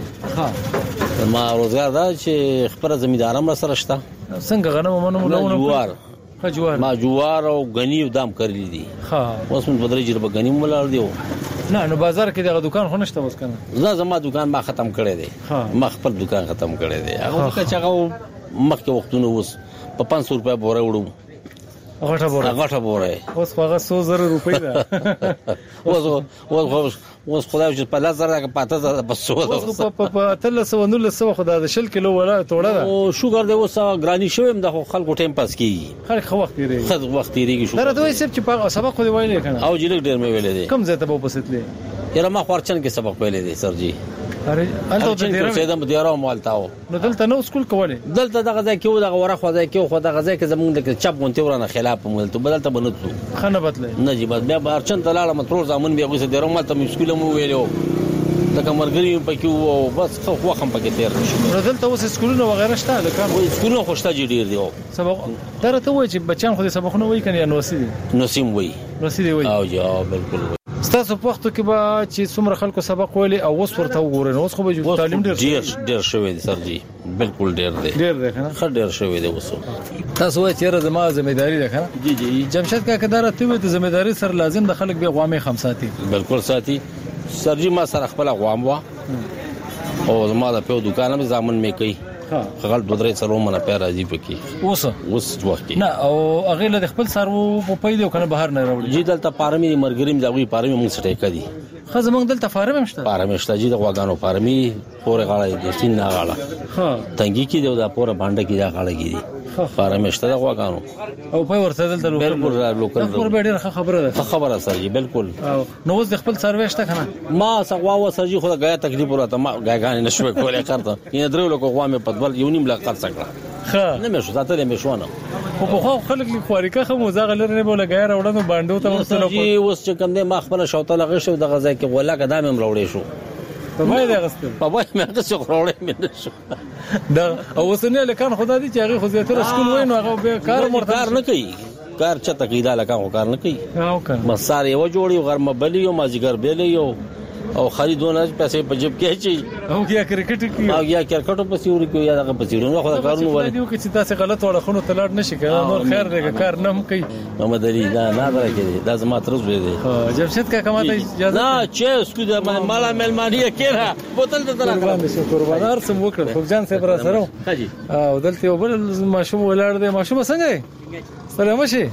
ما روزګار دا چې خبره زمیندارم سره شته څنګه غنم منو جوار ما جوار او غنی دام کړی دي اوس من بدرې جربه غنی مولار دیو نه نو بازار کې دغه دکان خو نشته اوس کنه زما زما دکان ما ختم کړی دی ما خپل دکان ختم کړی دی هغه چې هغه مخکې وختونه اوس په 500 روپیا بوره وړو غټه بوره اوس هغه 100,000 روپۍ ده اوس خدای چې په لزر کې پاته بس اوس په 300 خدای د 10 کیلو ولا توړه ده او شوګر دی اوس غرانی شوم د خلکو ټیم پاس کیږي خلک وخت لري وخت لري شو دا دوی سب چې په سبق خو دی وایي کنه او جلک ډیر مې ویلې دي کم زه ته په پسیتلې یره ما خورچن کې سبق ویلې دي سر جی اره الته چې سیدم دیرو مالتاو نو دلته نو سکول کوله دلته دغه ځای کې دغه ورخ ځای کې خو دغه ځای کې زمونږ د چپ غونټي ورانه خلاف مولته بدلته بنتلو خنه بدله نه جی بس بیا بارچن تلاله مترور زمون بیا غوسه دیرو مالته مسکول مو ویلو د کمرګری پکې وو بس خو هم پکې تیر شو نو دلته اوس سکولونه وغیرہ شته لکه سکولونه خوشته ډیر دی سبق درته وای چې بچان خو سبقونه وای کنه نو سي نسیم وای او جواب بالکل ستاسو په وخت کې به چې څومره خلکو سبق ویلي او اوس ورته وګورئ اوس خو به تعلیم ډیر شوی دی سر جی بالکل ډیر دی کنه خر ډیر شوی دی اوس تاسو وایي چې زما ځمېداري ده کنه جی جمشید کا کدار ته د ځمېداري سره لازم د خلک به غوامه خمساتي بالکل ساتي سر جی ما سره خپل غوام وا او زما د په دکان مې ځامن مې کوي خپل بدرې سره مونږه پیر راځي پکې اوس وخت نه او هغه له خپل سرو په پیدا کنه بهر نه راوړي جی دلته پارمي مرګریم دغه پارمي مونږ سټه کړي خزه مونږ دلته فارم مشته پارمي شته جی د غواګانو پارمي پورې غاړه د سین نه غاړه تنګي کې دا پورې باندې کې دا غاړه کې دي پارمي شته د غواګانو او په ورته دلته لوکل ډېر خبره ده خبره سره جی بالکل نو اوس د خپل سروې شته کنه ما سغوا و سر جی خو غیا تکلیف ورته ما غاګان نشو کولای کارته یې درو لکه غوامه پدول یو نیم لا قرض کړه نه مې شو ذاته مې شو نه خو خلک لیکواريکه خو مزاغ لرنه بوله غیر وړاندې باندې ته وسلو جی اوس چې کوم دې ما خپل شوته لغې شو د غزا کې ولا قدم هم راوړې شو په وای دا غستل په وای مې هغه څو راوړې مې نشو دا او وسنه لکان خدای دې چې هغه خو زیاتره سکول وای نو هغه به کار نه کوي کار چته کیدا لکان کار نه کوي او کنه مسار یو جوړي غرمه بلی او مازیګر بیلې یو او خریدونه پیسې په جیب کې چي او یا کرکټ کې او یا کرکټ په سیوري کې یا دغه په سیوري خو کارونه ولې دیو کې چې تاسو غلط وړه خونو تلاړ نشي کړه نور خیر دی کار نه هم کوي محمد علي دا نه درکې دا زما ترز وې دي جمشید کا کماته اجازه نه چې اسکو د مالا ملمانیه کېره بوتل ته درکړم قربانار سم وکړ خو ځان سره سره حاجی او دلته یو بل ماشوم ولاړ دی ماشوم څنګه سلام شي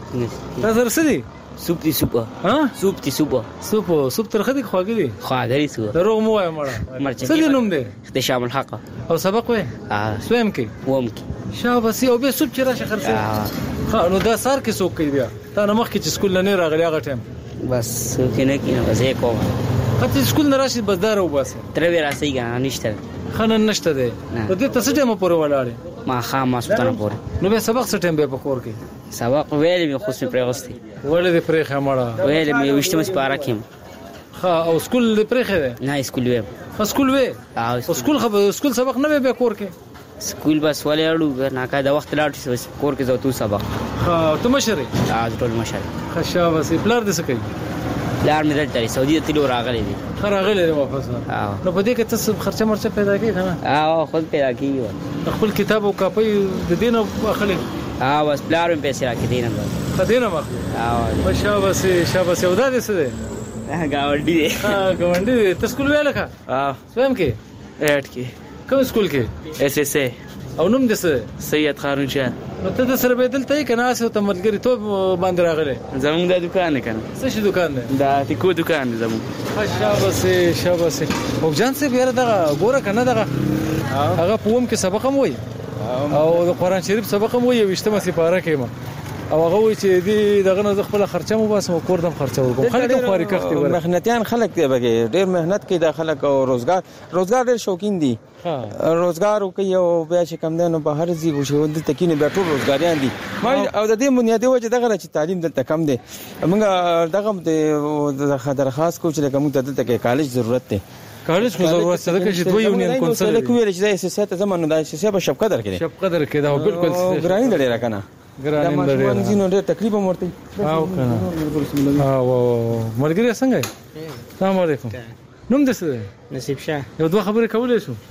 تاسو رسېدي سوپ دي سوپ ها سوپ دي سوپ سوپ ترخه دي خواږه دي خواږه دي سوپ دروغ مو وایم مړه څه دي نوم دي د شامل حق او سبق وې سویم کې ووم کې شابه او به سوپ چیرې خرڅه ها نو دا سار کې سوق کوي بیا تا نه مخ کې چې سکول نه راغلی هغه ټایم بس کینه بس یې کوم کته سکول نه راشي بس دار او بس تر وی راسي کنه نشته خنن نشته ده په دې تاسو ټیم پورې ولاړې ما خامہ سلطان پورې نو به سبق څه ټیم به پکور کې سبق ویلې مې خو سم پرېغستې ولې دې پرې خمړه ویلې مې وشته مې پاره کېم ها او سکول دې پرې خې نه سکول وې سکول وې او سکول سبق نه به کور کې سکول بس ولې اړو نه کا دا وخت لاړ کور کې زو تو سبق ها ته مشري ټول مشر خشابه سي پلار دې څه کوي لار مې دلته سعودي ته لور راغلي دي راغلي واپس نو په دې کې تاسو خرچه مرچه پیدا کوي کنه خود پیدا کیږي خپل کتاب او کاپي د دینه اخلي بس پلار مې پیسې راکې دینه بس خدینه مخ شابه سي ودا دې څه ده گاونډي دي گاونډي ته سکول ویل کا سویم کې اټ کې کوم سکول کې اس اس اي او نوم دې څه سید خارون شاه نو ته د سره بدل ته کنه اسه ته ملګری ته باندې راغله زمونږ د دکان کنه څه شي دکان دی دا ټیکو دکان زمونږ شابه سي او جان سي بیر دغه ګوره کنه دغه هغه پوم کې سبق هم وای او د قران شریف سبق هم وای وشته مې سپاره کېما او هغه وای چې دی دغه نه خپل خرچه مو بس مو کوردم خرچه ورکوم خلک خوري کختي ور مهنتيان خلک دی بګي ډېر مهنت کوي د خلک او روزګار ډېر شوقین دي روزګار کوي او بیا چې کم دنو بهر زی وشو د تکینه بیا ټول روزګاریان دي او د دې بنیادی وجه دغه چې تعلیم دلته کم دی موږ دغه د درخواست کو چې کوم دلته کې کالج ضرورت دی کالج کو ضرورت څه ده چې دوی یونین کونسل کوي چې د اساسات زمانو د اساسات په شپ قدر کې شپ قدر کې دا بالکل ګرانی لري راکنه ګرانی لري دا مونږ ډېر تقریبا مرته او کنه او مرګري څنګه السلام علیکم نوم دې څه نصیب شاه یو دوه خبرې کولې شو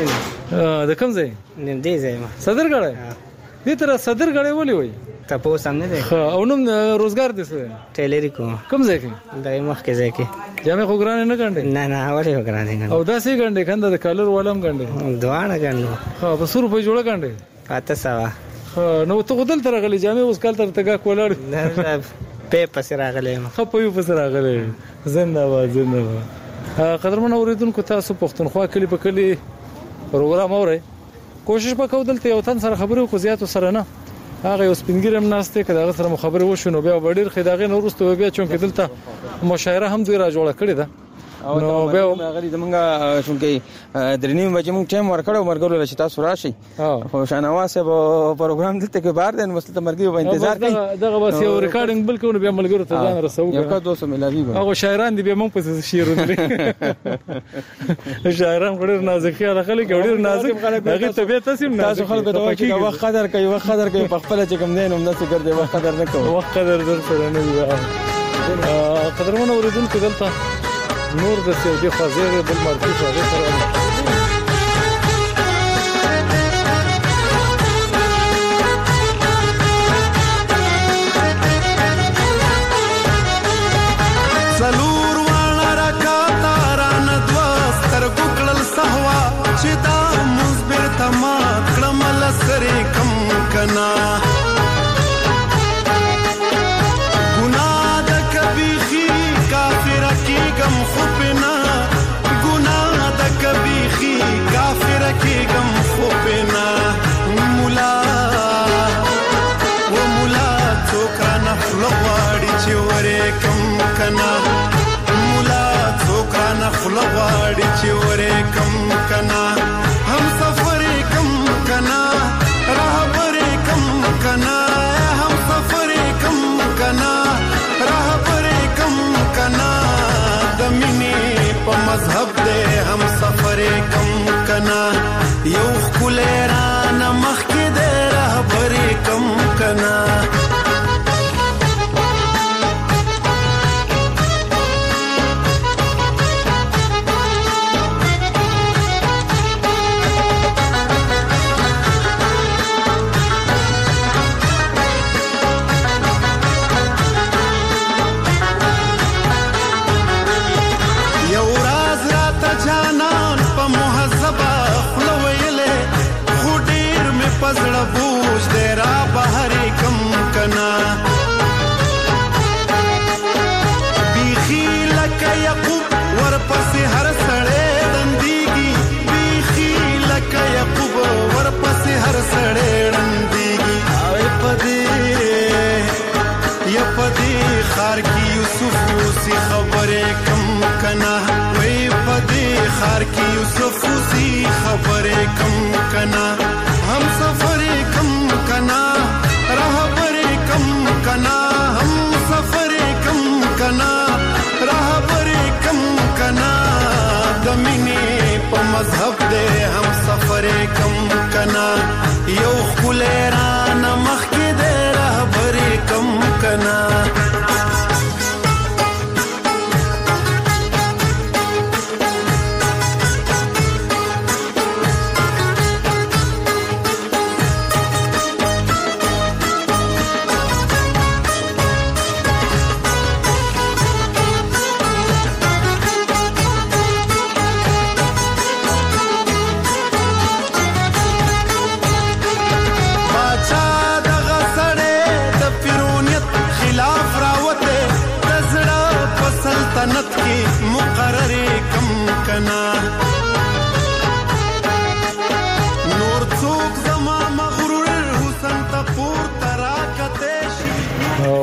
وره د کوم ځای نیم دې ځای ما صدرګړی دې تر صدرګړی ولې وای تاسو سامنے ده او نوم روزګار دې څه ټیلری کوم ځای کې دای مخ کې ځای کې جامې خو ګران نه ګڼډې نه ولې ګران نه او دا سي ګڼډې کنده د کالر ولم ګڼډې دوانه ګڼډو ها په 100 روپے جوړه ګڼډې پاته سوا نو ته غدل تر غلي جامې اوس کال تر تګه کولړ نه په پس راغله خو په پس راغله زنده قدرمن اوریدونکو تاسو پښتونخوا کلی په کلی پروګرام اورئ کوشش وکړو دلته یو تن سره خبرو کو زیاتو سره نه هغه اوس پنګیرم ناشته کړه سره خبرو وشو نو بیا وړیر خداغه نورسته بیا چون کې دلته مشاعره هم دوی را جوړه کړې ده نو به غری زمونږه چونکې درنیم بجې مونږ ټایم ورکړو مرګولو چې تاسو راشي خو شانواز به پروګرام دلته کې بار دین مسله مرګي په انتظار کوي دغه بس یو ریکارډینګ بل کوو بیا ملګرو ته ځان رسو یو کا 200 ملایي هغه شاعران دي به مونږ په شعر ودرې شاعران ډېر نازک خلک ډېر نازک هغه طبيعت تاسو خلکو ته وایي چې وخت قدر کوي په خپل چې کوم دین هم نه څه ګرځي وخت قدر نه کوي وخت قدر در سره نه وي قدرمن اوریدونکو دلته نور د سعودي خزیره بل مرکز هغه سره سلور وانا رکاتا ران دوستر ګکړل سهوا چې دا مزبر تما کړمل سره کم کنا ګناه د کبيخي کافر کی غم خوبنا ګناه د کبيخي کافر کی غم خوبنا مولا و مولا څوکا نفل واړي چې ورې کم کنا مولا څوکا نفل واړي چې ورې کم کنا هم سفر کم کنا راهبر کم کنا هم سفر کم کنا راهبر کم کنا د مینې په مذهب دې هم سفر کم کنا یو خلران مخ کې دې راهبر کم کنا پزړه بوج دې را بهر کم کنا بیخی لکه یعقوب ورپسې هر سړی دندېږي بیخی لکه یعقوب ورپسې هر سړی دندېږي پدې خار کې یوسف اوسې خبرې کم کنا وای پدې خار کې یوسف اوسې خبرې کم کنا हम सफर कम कना राहबर कम कना हम सफर कम कना राहबर कम कना दमिने प मजहब दे हम सफर कम कना यो खुलेरान मख के दे राहबर कम कना سلطنت کی مقرر کم کنا نور څوک زما مغرور حسن ته پور تراکته شي او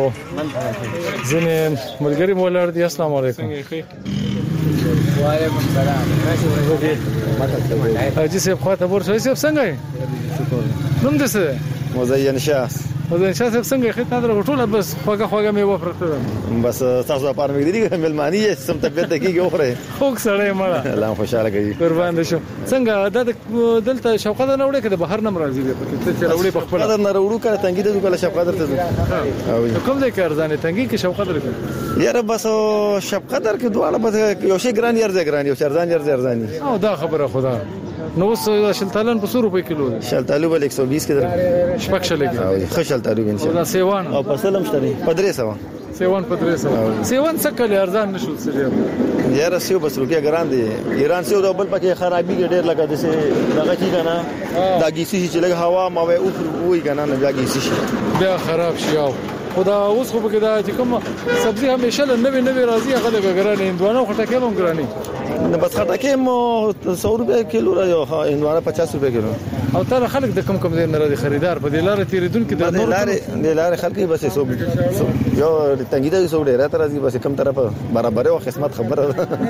زنه ملګری مولا دي السلام علیکم وعلیکم السلام اجي سه خواته ورسې سه څنګه نوم دې څه مزین شاه مزین شاه څنګه خدمت درو ټول بس خوګه مې وفرته بس تاسو لپاره مې دي ملمانی سم طبيعت کېږي اوخره خوګ سره مړه الله خوشاله کوي قربان شو څنګه دلته شوقه نه وړي کده بهر نه مرزي دي ته وړي په خپل قدر نه وړو کړه تنګي د کله شوقه درته کوم ځای کې ارزانه تنګي کې شوقه درته یاره بس شوقه در کې دواړه بس یو شی ګران یو ارزان ارزاني او دا خبره خدا نو شلتالان په 100 روپے کیلو دي شلتالو بل 120 کې در شپږ شلې کې خشلتالو ان شاء الله سیوان او فصل هم شته 300 سیوان 300 سیوان څه کله ارزان نشو سره یاره سیو بس روپیا ګران دي ایران سیو د بل پکې خرابي ډېر لګا دي سه دغه کی کنه دا گیسی چې لګ هوا ما وې او وې کنه نه بیا گیسی شي بیا خراب شي خدا اوس خو به دا چې کوم سبزی همیشه نوې راځي هغه د ګرانې هندوانه خټه کې هم ګرانې بس خټه کې مو 100 روپے کیلو را یو هندوانه 50 روپے کیلو او تر خلک د کم ځای نه راځي خریدار په دې لارې تیریدونکو د لارې خلک بس یو تنګی ته سو ډیر تر راځي بس کم طرف برابر او خدمت خبره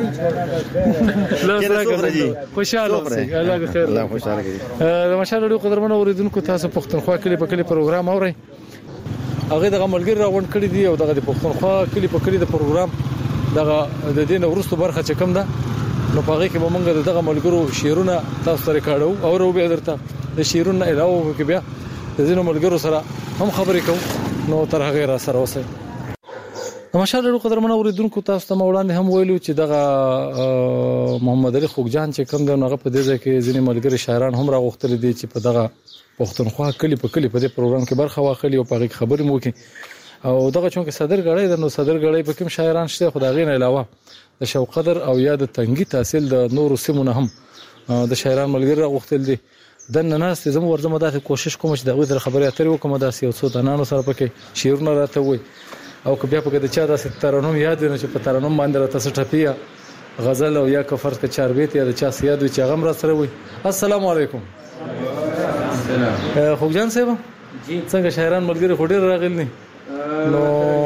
خوشاله الله خیر الله خوشاله کړي ماشاءالله قدرمن اوریدونکو تاسو پښتونخوا کلی په کلی پروګرام اورئ هغه دغه ملګری راوند کړی دی او دغه د پښتونخوا کلی په کلی د پروګرام دغه د دین ورستو برخه چې کوم ده نو په هغه کې به موږ دغه ملګرو شیرونه تاسو سره کاړو او ورو به درته د شیرونه علاوه کې بیا د دین ملګرو سره هم خبرې کوم نو تر هغه را سره اوسئ ماشاءالله قدرمن اوریدونکو تاسو ته وړاندې هم ویلو چې دغه محمد علي خوګجان چې کوم دی هغه په دې ځای کې ځینې ملګری شاعران هم راغوښتل دي چې په دغه پښتونخوا کلی په کلی په دې پروګرام کې برخه واخلي او په هغه خبرې مو وکړي او دغه چونکه صدر غړی د نو صدر غړی په کوم شاعران شته خدای نه علاوه د شوق قدر او یا د تنګي تحصیل د نورو سیمونه هم د شاعران ملګری راغوښتل دي د نناس زمو ورزمه د کوشش کوم چې د غوډر خبرې اترې وکم د سیاسو تنانو سره پکې شیرونه راته وي او که بیا په د چا د ترانوم یاد نه چې په ترانوم باندې راته سټپیا غزل او یا کفر ک چار بیت یا د چا سیاد وي چې غم را سره وي السلام علیکم خوګجان صاحب جی څنګه شاعران ملګری خډیر راغلی نو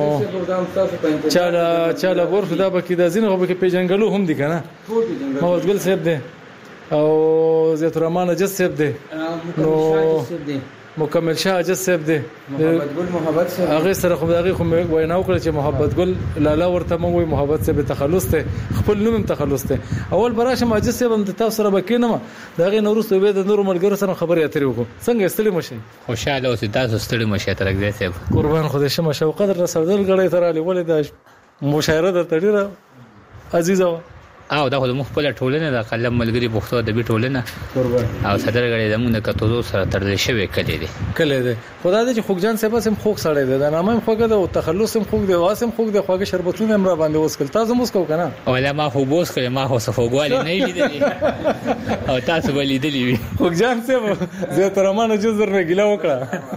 چاله ورته دا به کې د زینغه به کې پیجنګلو هم دي کنه محمد ګل صاحب دی او زیت الرحمن اجد صاحب دی نو مکمل شاه اجد صاحب دی محمد ګل محبت صاحب هغه سره خو دغه خو وینا وکړه چې محبت ګل لاله ورته مو وي محبت صاحب تخلص ته خپل نوم تخلص ته اول براشه اجد صاحب هم تاسو سره بکینم دغه نورسته به د نور ملګرو سره خبرې اترې وکړو څنګه استلی مشه خوشاله اوسې تاسو ستړي مشه ترګدې صاحب قربان خدای شمه شو قدر رسول غړې تر علي ولې د مشاعره د تړيره عزیزه او دا خو د مخ په ټولنه د قلم ملګری بوختو د بي ټولنه او صدر غړي زمونږ کتو سره تړل شوی کلی دی خدای دې خوګجان صاحب سم خوګ سړی دی دا نامه خوګه د تخلص هم خوګ دی واسم خوګ دی خوګه شربتونه هم را باندې وسکل تاسو موسکو کنه ولا ما خو بوس کړم ما خو صفوګوالي نه لیدلی او تاسو ولیدلی وي خوګجان صاحب زه تر مانه جزر نه ګلا وکړه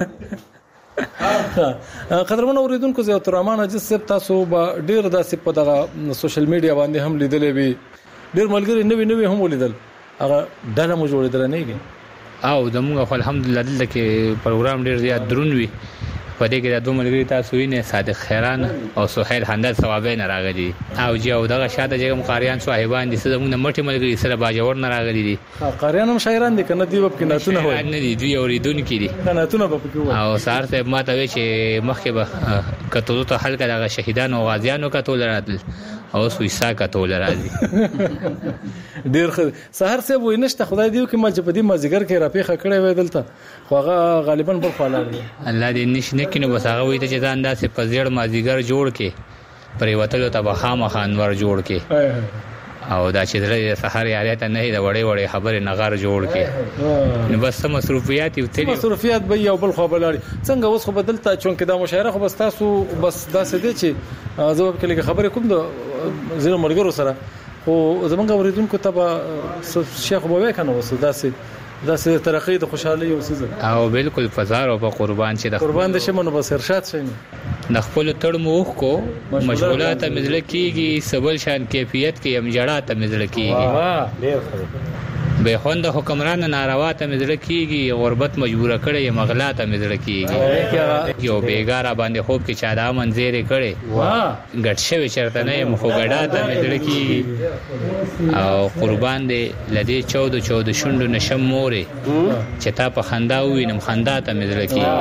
قدرمن اوریدونکو زه تر مانه جز تاسو با ډیر داسې په دغه سوشل میډیا باندې هم لیدلې وي ډیر ملګری نوې هم ولیدل هغه ډله مو جوړېدل نه کېږي او زموږ الحمدلله دلته کې پروګرام ډیر زیات درون وي په دې کې د دوه ملګری تاسو وینئ صادق خیران او سهیل حمدل ثوابین راغلي او جو دغه شاته چې قاریان صاحبان دي زموږ مټي ملګری سره باجوړ نه راغلي دي قاریان هم شاعران دي کنه دی وب کې ناتونه وای نه دي دوی اوریدونکو دي ناتونه په کې وای او سار ته ماته وی چې مخکې به کتو ته حل کړه شهیدانو او غازیانو کتو لراتل او سویسا کتو لراځي ډیر سحر څه وای نشته خدای دیو کې ما چې په دې مازیګر کې راپیخه کړې وې دلته خو هغه غالبا بل خاله الله دې نشنه کینو بس هغه وې ته چې ځان داسې په زیړ مازیګر جوړ کې پرې وتلو ته بخامه خانور جوړ کې او دا چې درې سحر یاره ته نه د وړې خبره نغار جوړ کې نو بس مصروفیات یو تل مصروفیات به یو بل خو بلاري څنګه اوس خو بدلته چونکه دا مشاعره خو بس تاسو بس داسې دي چې زوب کله خبره کوم د زینو ملګرو سره خو زمونږ اوریدونکو ته شیخ بووي کنه وسو داسې ترقی د خوشحالي او سيزه او بالکل فزار او قربان چې د قربان د شمنو بس ارشاد شي د خپل تړ موخ کو مشغولات مزل کیږي سبل شان کیفیت کې امجړات مزل کیږي ډیر به خوند حکمران ناروا ته مزل کیږي غربت مجبور کړي مغلات مزل کیږي یو بیګاره باندې خوب کې چا دا منځري کړي ګټ شوی چرته نه مخو ګډا ته مزل کیږي او قربان دې لدی 14 شوندو نشم موري چې تا په خندا وینم خندا ته مزل کیږي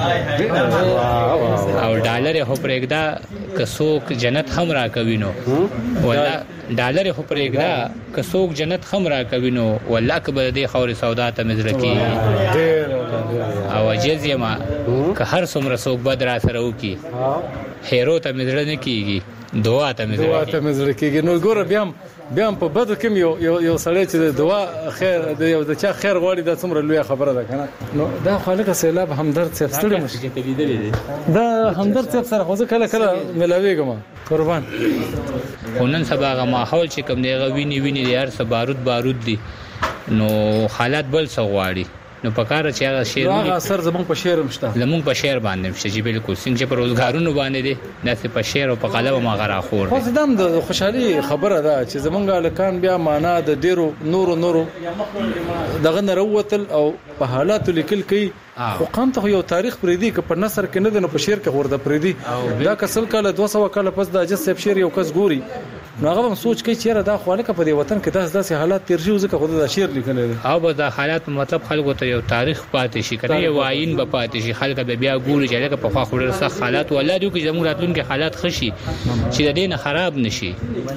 او ډالر هو پرېګدا کڅوک جنت هم را کوینو ولا ډالر خو پرېګدا کڅوک جنت هم را کوینو والله کبه دې خوري سودا ته مزل کیږي او جزیه ما که هر څومره څوک بدر سره وکي هیرو ته مزل نه کیږي دعا ته مزل کیږي نو ګوره بیا په بدر کې یو سړی چې دعا خیر د یو د چا خیر غواړي د څومره لوی خبره ده کنه نو دا خالق سیلاب همدرد صاحب ستړي مشکې ته لیدلې دا همدرد صاحب سره خو کله ملاويږم قربان ونن سبا غ ماحول چې کوم دی غویني دی هر څه بارود دي نو حالات بل څه غواړي نو پکاره چې هغه شعر هغه اثر زمونږ په شعر مشته زمونږ په شعر باندې مشته چې بالکل څنګه چې په روزګارونو باندې دي داسې په شعر او په قلم ما غرا خور خو زدم د خوشحالي خبره ده چې زمونږ الکان بیا معنا د ډیرو نورو دغه نروتل او په حالات لیکل کوي خو قام ته یو تاریخ پریدي ک په نثر کې نه د په شعر کې ورده پریدي دا کسل کاله 200 کاله پس د اجازه صاحب شعر یو کس ګوري نو هغه هم سوچ کوي چې را دا خو الکه په دې وطن کې داسې حالات تیر شي ځکه خود دا شعر لیکل دي او به دا حالات مطلب خلکو ته یو تاریخ پاتې شي کنه یو عین به پاتې شي خلک به بیا ګوري چې لکه په خوا خوري سخت حالات ولادي کې زموږ راتلونکي حالات خشي چې د دین خراب نشي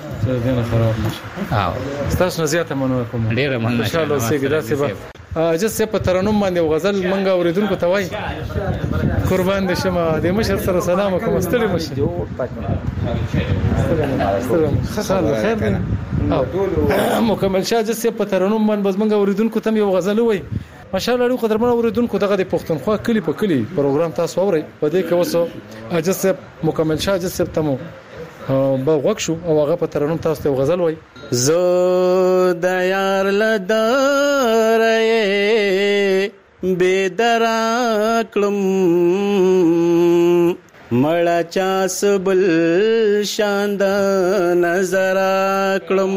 ستاسو زیاته مننه کوم ډیره مننه ان شاء الله سګ داسې به جسه په ترنم باندې غزل منګه اوریدونکو ته وای قربان دې شمه د مشر سره سلام کوم ستړي مشه خیر دی مکمل شاه جسه په ترنم باندې منګه اوریدونکو ته یو غزل وای ماشاءالله لو قدرمن اوریدونکو دغه د پښتونخوا کلی په کلی پروګرام تاسو اوري په دې کې وسو جسه مکمل شاه جسه تمو به وښو او هغه په ترنم تاسو ته غزل وای زو د یار لدارې بيدرا کلم مړه چا سبل شاند نظر کلم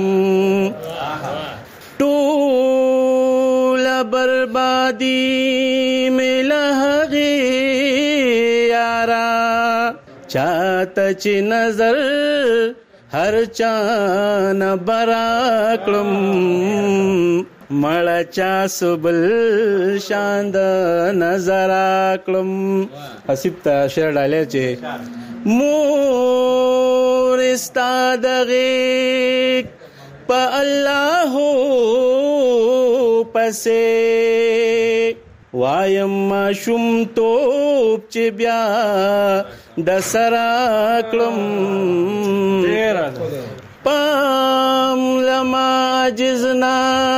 ټول بربادي ملهغي یارا چاته چې نظر هر چان براکلم مړه چا سبل شاند نظر اکلم حسیب ته شعر ډالې چې مور استاد غیق په الله پسې وایم شوم توپ چې بیا د سرا کلم پام لما جزنا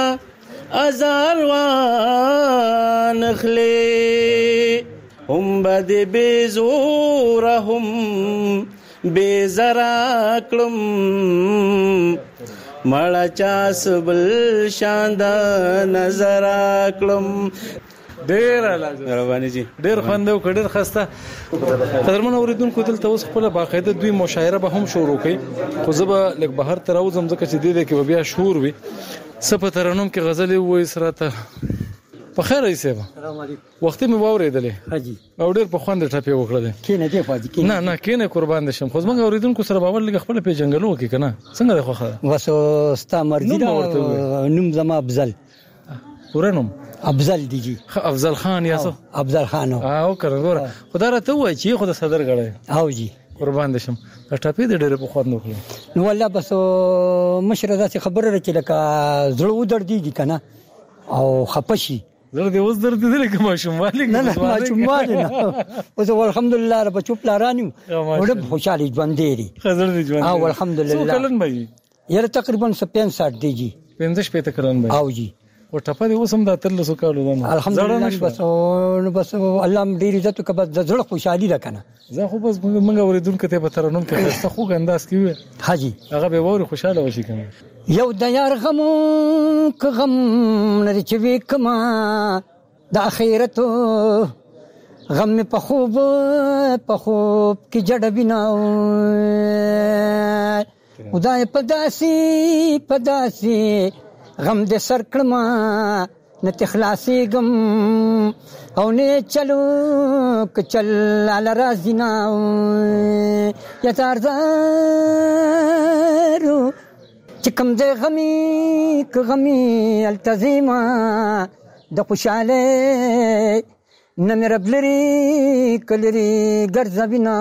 ازاروان خلی هم بد بزورهم بزرا کلم مړه چا سبل شاند نظر کلم ډیر مهرباني جی ډیر خوندو کډیر خسته قدرمن اوریدونکو دلته اوس خپل باقاعده دوی مشاعره به هم شروع کړي خو زبا لک بهر تر اوزم ځکه چې دې کې بیا شهور وي سپه ترنم کې غزل وې سراته په خیر ایسه السلام علیکم وخت می واورېدلې حاجی او ډیر په خوند ټپې وکړلې کینه دی فاجی نه کینه قربان دشم خو زمونږ اوریدونکو سره باور لګ خپل په جنگلو کې کنه څنګه ده خوخه وسو ستا مرګ نوم زما افضل ورنوم افضل دیجی افضل خان یاسو افضل خان او کړه خدا راته وای چې خو د صدر غړې او جی قربان دشم ټاپې د ډېر په خوند وکړو نو والله بس مشره ذات خبره راکې لکه زړه ودر دیږي کنه او خپشي زړه دې اوس درد دې لکه ماشوم مالک نه ماشوم مالک اوس الحمدلله رب چوپ لارانیو وړ خوشالي ژوند دی خزر دې ژوند او الحمدلله څو کلن بای یاره تقریبا 65 دیږي 65 کلن بای او جی او ټپه دې اوسم د تل سو کالو ده الحمدلله بس الله دې عزت کبه د زړه خوشالي ده کنه زه خو بس موږ اوریدونکو ته به ترنم کې خسته خو انداز کیوي حاجی هغه به وره خوشاله وشي کنه یو د یار غم ک غم نه چې وکما د اخرت غم په خوب کې جړ بناو خدای پداسي غم دې سر کړما نه تخلاصي غم او نه چلو ک چل ال رازینا یا تارزارو چکم دې غمي التزیما د خوشاله نمر بلری کلری ګرځبینا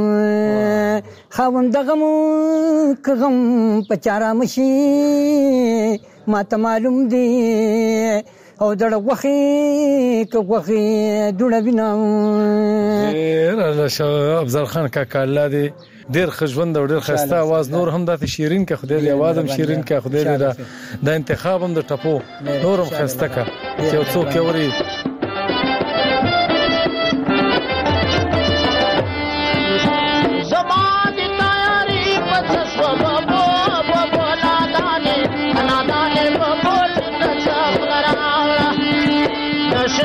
خوند غم ک غم پچارا مشي ما ته معلوم دی او دړ وخی ک وخی دړ بنا افضل خان کاکا الله دی ډیر خجوند او ډیر خسته आवाज نور هم د شیرین کا خدای دی आवाज هم شیرین کا خدای دی د انتخاب هم د ټپو نور هم خسته کا چې څوک یوري زمان تیاری پس سببو بولا دانے انا دانے بول نشا غراولا نش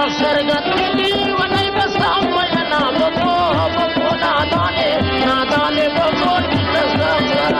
सरगती वनई बसा मयना बबो बबो नादाने बबो किसका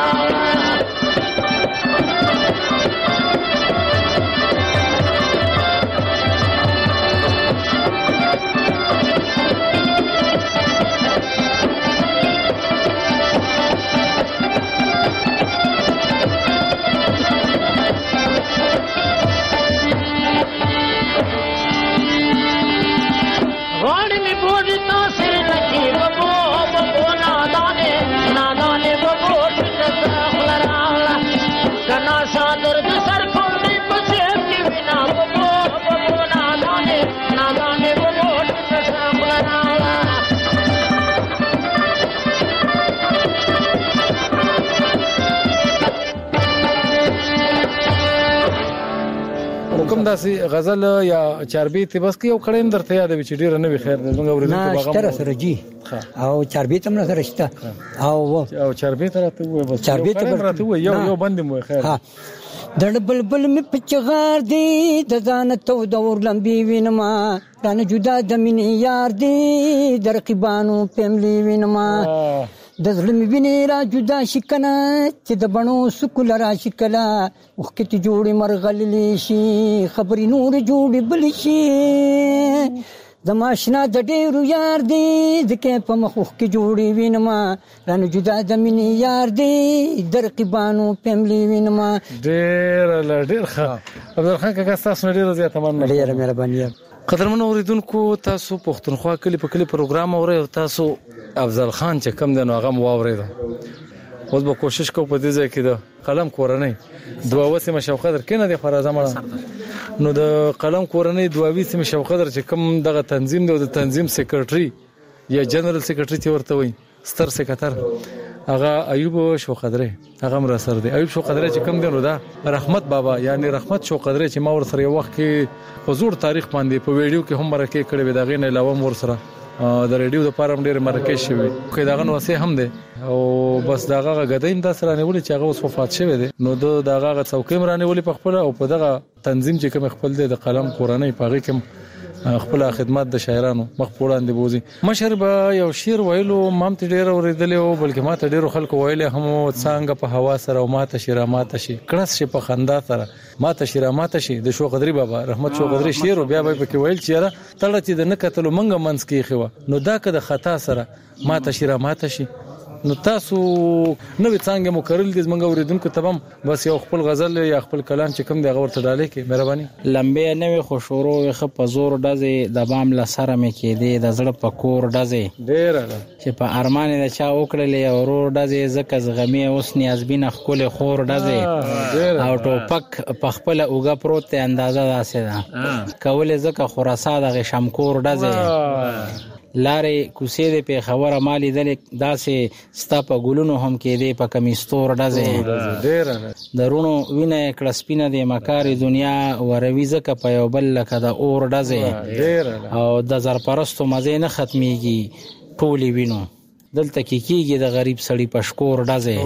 کوم داسې غزل یا چاربیت بس کې یو کړه درته یاد وي چې ډیر نه وي خیر موږ اوریدونکو باغ نه سره جی او چاربیت هم سره شته او چاربیت راته وای بس چاربیت راته وای یو باندې مو خیر ها دړ بلبل می پچغار دی د ځان تو دور لمبي وینما دانه جدا د مینې یار دی درقبانو پملی وینما د ظلم ویني را جدا شکنه چې د بڼو سکول را شکلا وخت جوړي مرغللی شي خبري نور جوړي بل شي د ماشنا د ډیرو یار دی ځکه په مخوخ کې جوړي وینما رانه جدا د مینې یار دی درقبانو پملی وینما ډیر ښه عبدالخان کاکا تاسو ډیر زیاته مننه ډیر مهرباني قدرمن اوریدونکو تاسو پښتونخوا کلی په کلی پروګرام اورئ او تاسو افضل خان چې کم دی نو هغه مو واورید اوس به کوشش کوو په دې ځای کې د قلم کورنۍ دواوه سیمه شوقدر کې نه دی خو راځم نو د قلم کورنۍ دواوی سیمه شوقدر چې کم دغه تنظیم دی د تنظیم سیکریټري یا جنرال سیکریټري ته ورته وایي ستر سیکریټر هغه ایوب شوقدري هغه مر سره دی ایوب شوقدري چې کم دی نو دا رحمت بابا یعنی رحمت شوقدري چې ما ور سره یو وخت کې حضور تاریخ باندې په ویډیو کې هم مرکه کړې و دا غي نه علاوه مور سره د ریډیو د پاره ډېر مرکه شوی خو دا غن وسه هم دی او بس داغه غدایم د سره نیولې چې هغه وس وفات شوی دی نو دغه څوکۍ مرانه ولې په خپل او په دغه تنظیم چې کوم خپل دی د قلم کورنۍ پاغي کوم خپل خدمات د شاعرانو مخ پوړاندې بوزي مشر به یو شعر ویلو مامت ډیر اوریدل او بلکې ماته ډیر خلکو ویل هم څنګه په هوا سره او ماته شیرامات شي کړس شي په خندا سره ماته شیرامات شي د شوقدري بابا رحمت شوقدري شعر بیا به پکې ویل چې را تړه چې د نکتلو منګه منځ کې خو نو دا که د خطا سره ماته شیرامات شي نو تاسو نوې څنګه مو کړل دي زمونږ اوریدونکو تمام بس یو خپل غزل یا خپل کلام چې کوم دی هغه ورته ډالې کې مهرباني لمبه نوې خوشورو خو په زور ډزې د بام لسره مې کې دی د زړه په کور ډزې ډېر چې په ارمان د چا وکړلې اورو ډزې زکه زغمې اوس نیازبین خپل خور ډزې او ټوپک په خپل اوګه پروت اندازه داسې ده کولې زکه خراسا د شمکور ډزې لارې کوسې دې په خبره مالی داسې ستا په ګلونو هم کې دې په کمیستور ډزې درونو وینه کلسپینه دې مکاري دنیا وروي زکه په یو بل لکه د اور ډزې او د زرپرستو مزه نه ختميږي ټولي وینو دلته کیږي د غریب سړی پشکور ډزې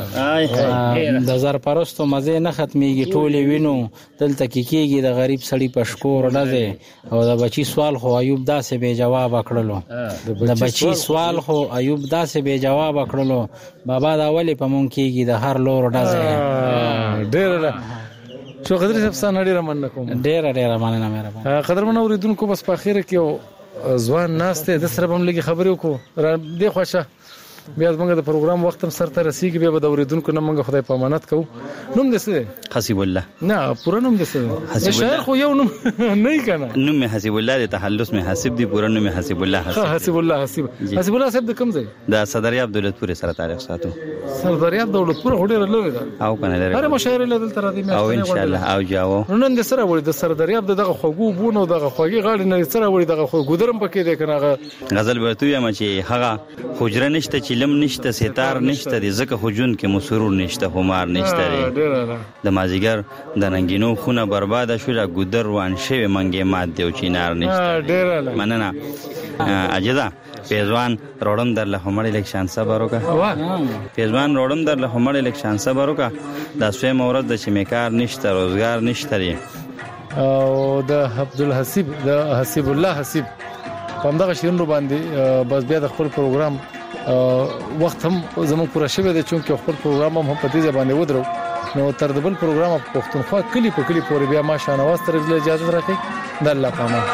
د زرپرستو مزه نه ختميږي ټولي وینو دلته کیږي د غریب سړی پشکور ډزې او د بچي سوال خو ایوب داسې به جواب کړلو د بچي سوال خو ایوب داسې به جواب کړلو بابا دا ولی په مونږ کیږي د هر لور ډزې ډېر شوقدري صاحب څنګه ډېر مننه کوم ډېر مننه مهرباني قدرمن اوریدونکو بس په اخر کې ځوان ناشته د سره هم لګي خبرې وکړو د خوښه بیا موږ د پروګرام وخت هم سره رسیدي بیا د اوریدونکو نه موږ خدای په امانت کوو نوم دې څه حسیب الله نه پوره نوم دې څه شاعر خو یو نوم نه کنه نوم حسیب الله د تحلس می حسیب دی پوره نوم حسیب الله حسیب الله حسیب الله صاحب د کوم ځای د صدریاب دولتپور سره تعلق ساتو صدریاب دولتپور هډه لوي دا او کنه لري هر مشاعر له دلته راځي او ان شاء الله او جاو نن د سره وړي د صدریاب دغه خوګو بونو دغه خوګي غاړي نه سره وړي دغه ګودرم پکې دی کنه غزل ورته یم چې هغه حجره نشته چې لم نشته ستار نشته د زکه حجون کې مسرور نشته همار نشته د مازیګر د رنگینو خونه برباد شو لا ګودر وان شوی منګه مات دی او چینار نشته مننه اجازه پیزوان روړم در له همړ الیکشن صبر وکا پیزوان روړم در له همړ الیکشن صبر وکا د سوی مورد د چمیکار نشته روزګار نشته او د عبدالحسیب د حسیب الله حسیب په همدغه شیرینو باندې بس بیا د خپل پروګرام وخت هم زموږ پوره شوی دی چې خپل پروګرام هم په دې ځبانه ودرو نو تر د بل پروګرام په پښتونخوا کلی په کلی پورې بیا ما شانواز تر اجازه راکړي د الله پامان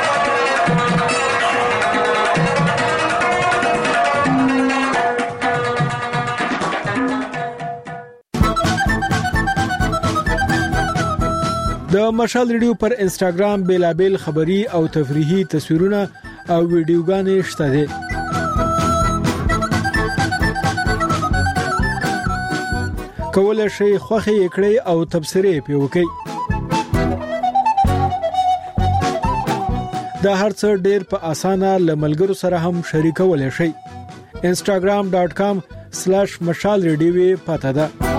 د مشال ریډیو پر انستګرام بیلابل خبری او تفریحي تصویرونه او ویډیوګانې شته دي کولای شئ خوښي کړئ او تبصره پې وکړئ دا هرڅه ډېر په اسانه لملګرو سره هم شریکولای شئ instagram.com/mashalradio پته ده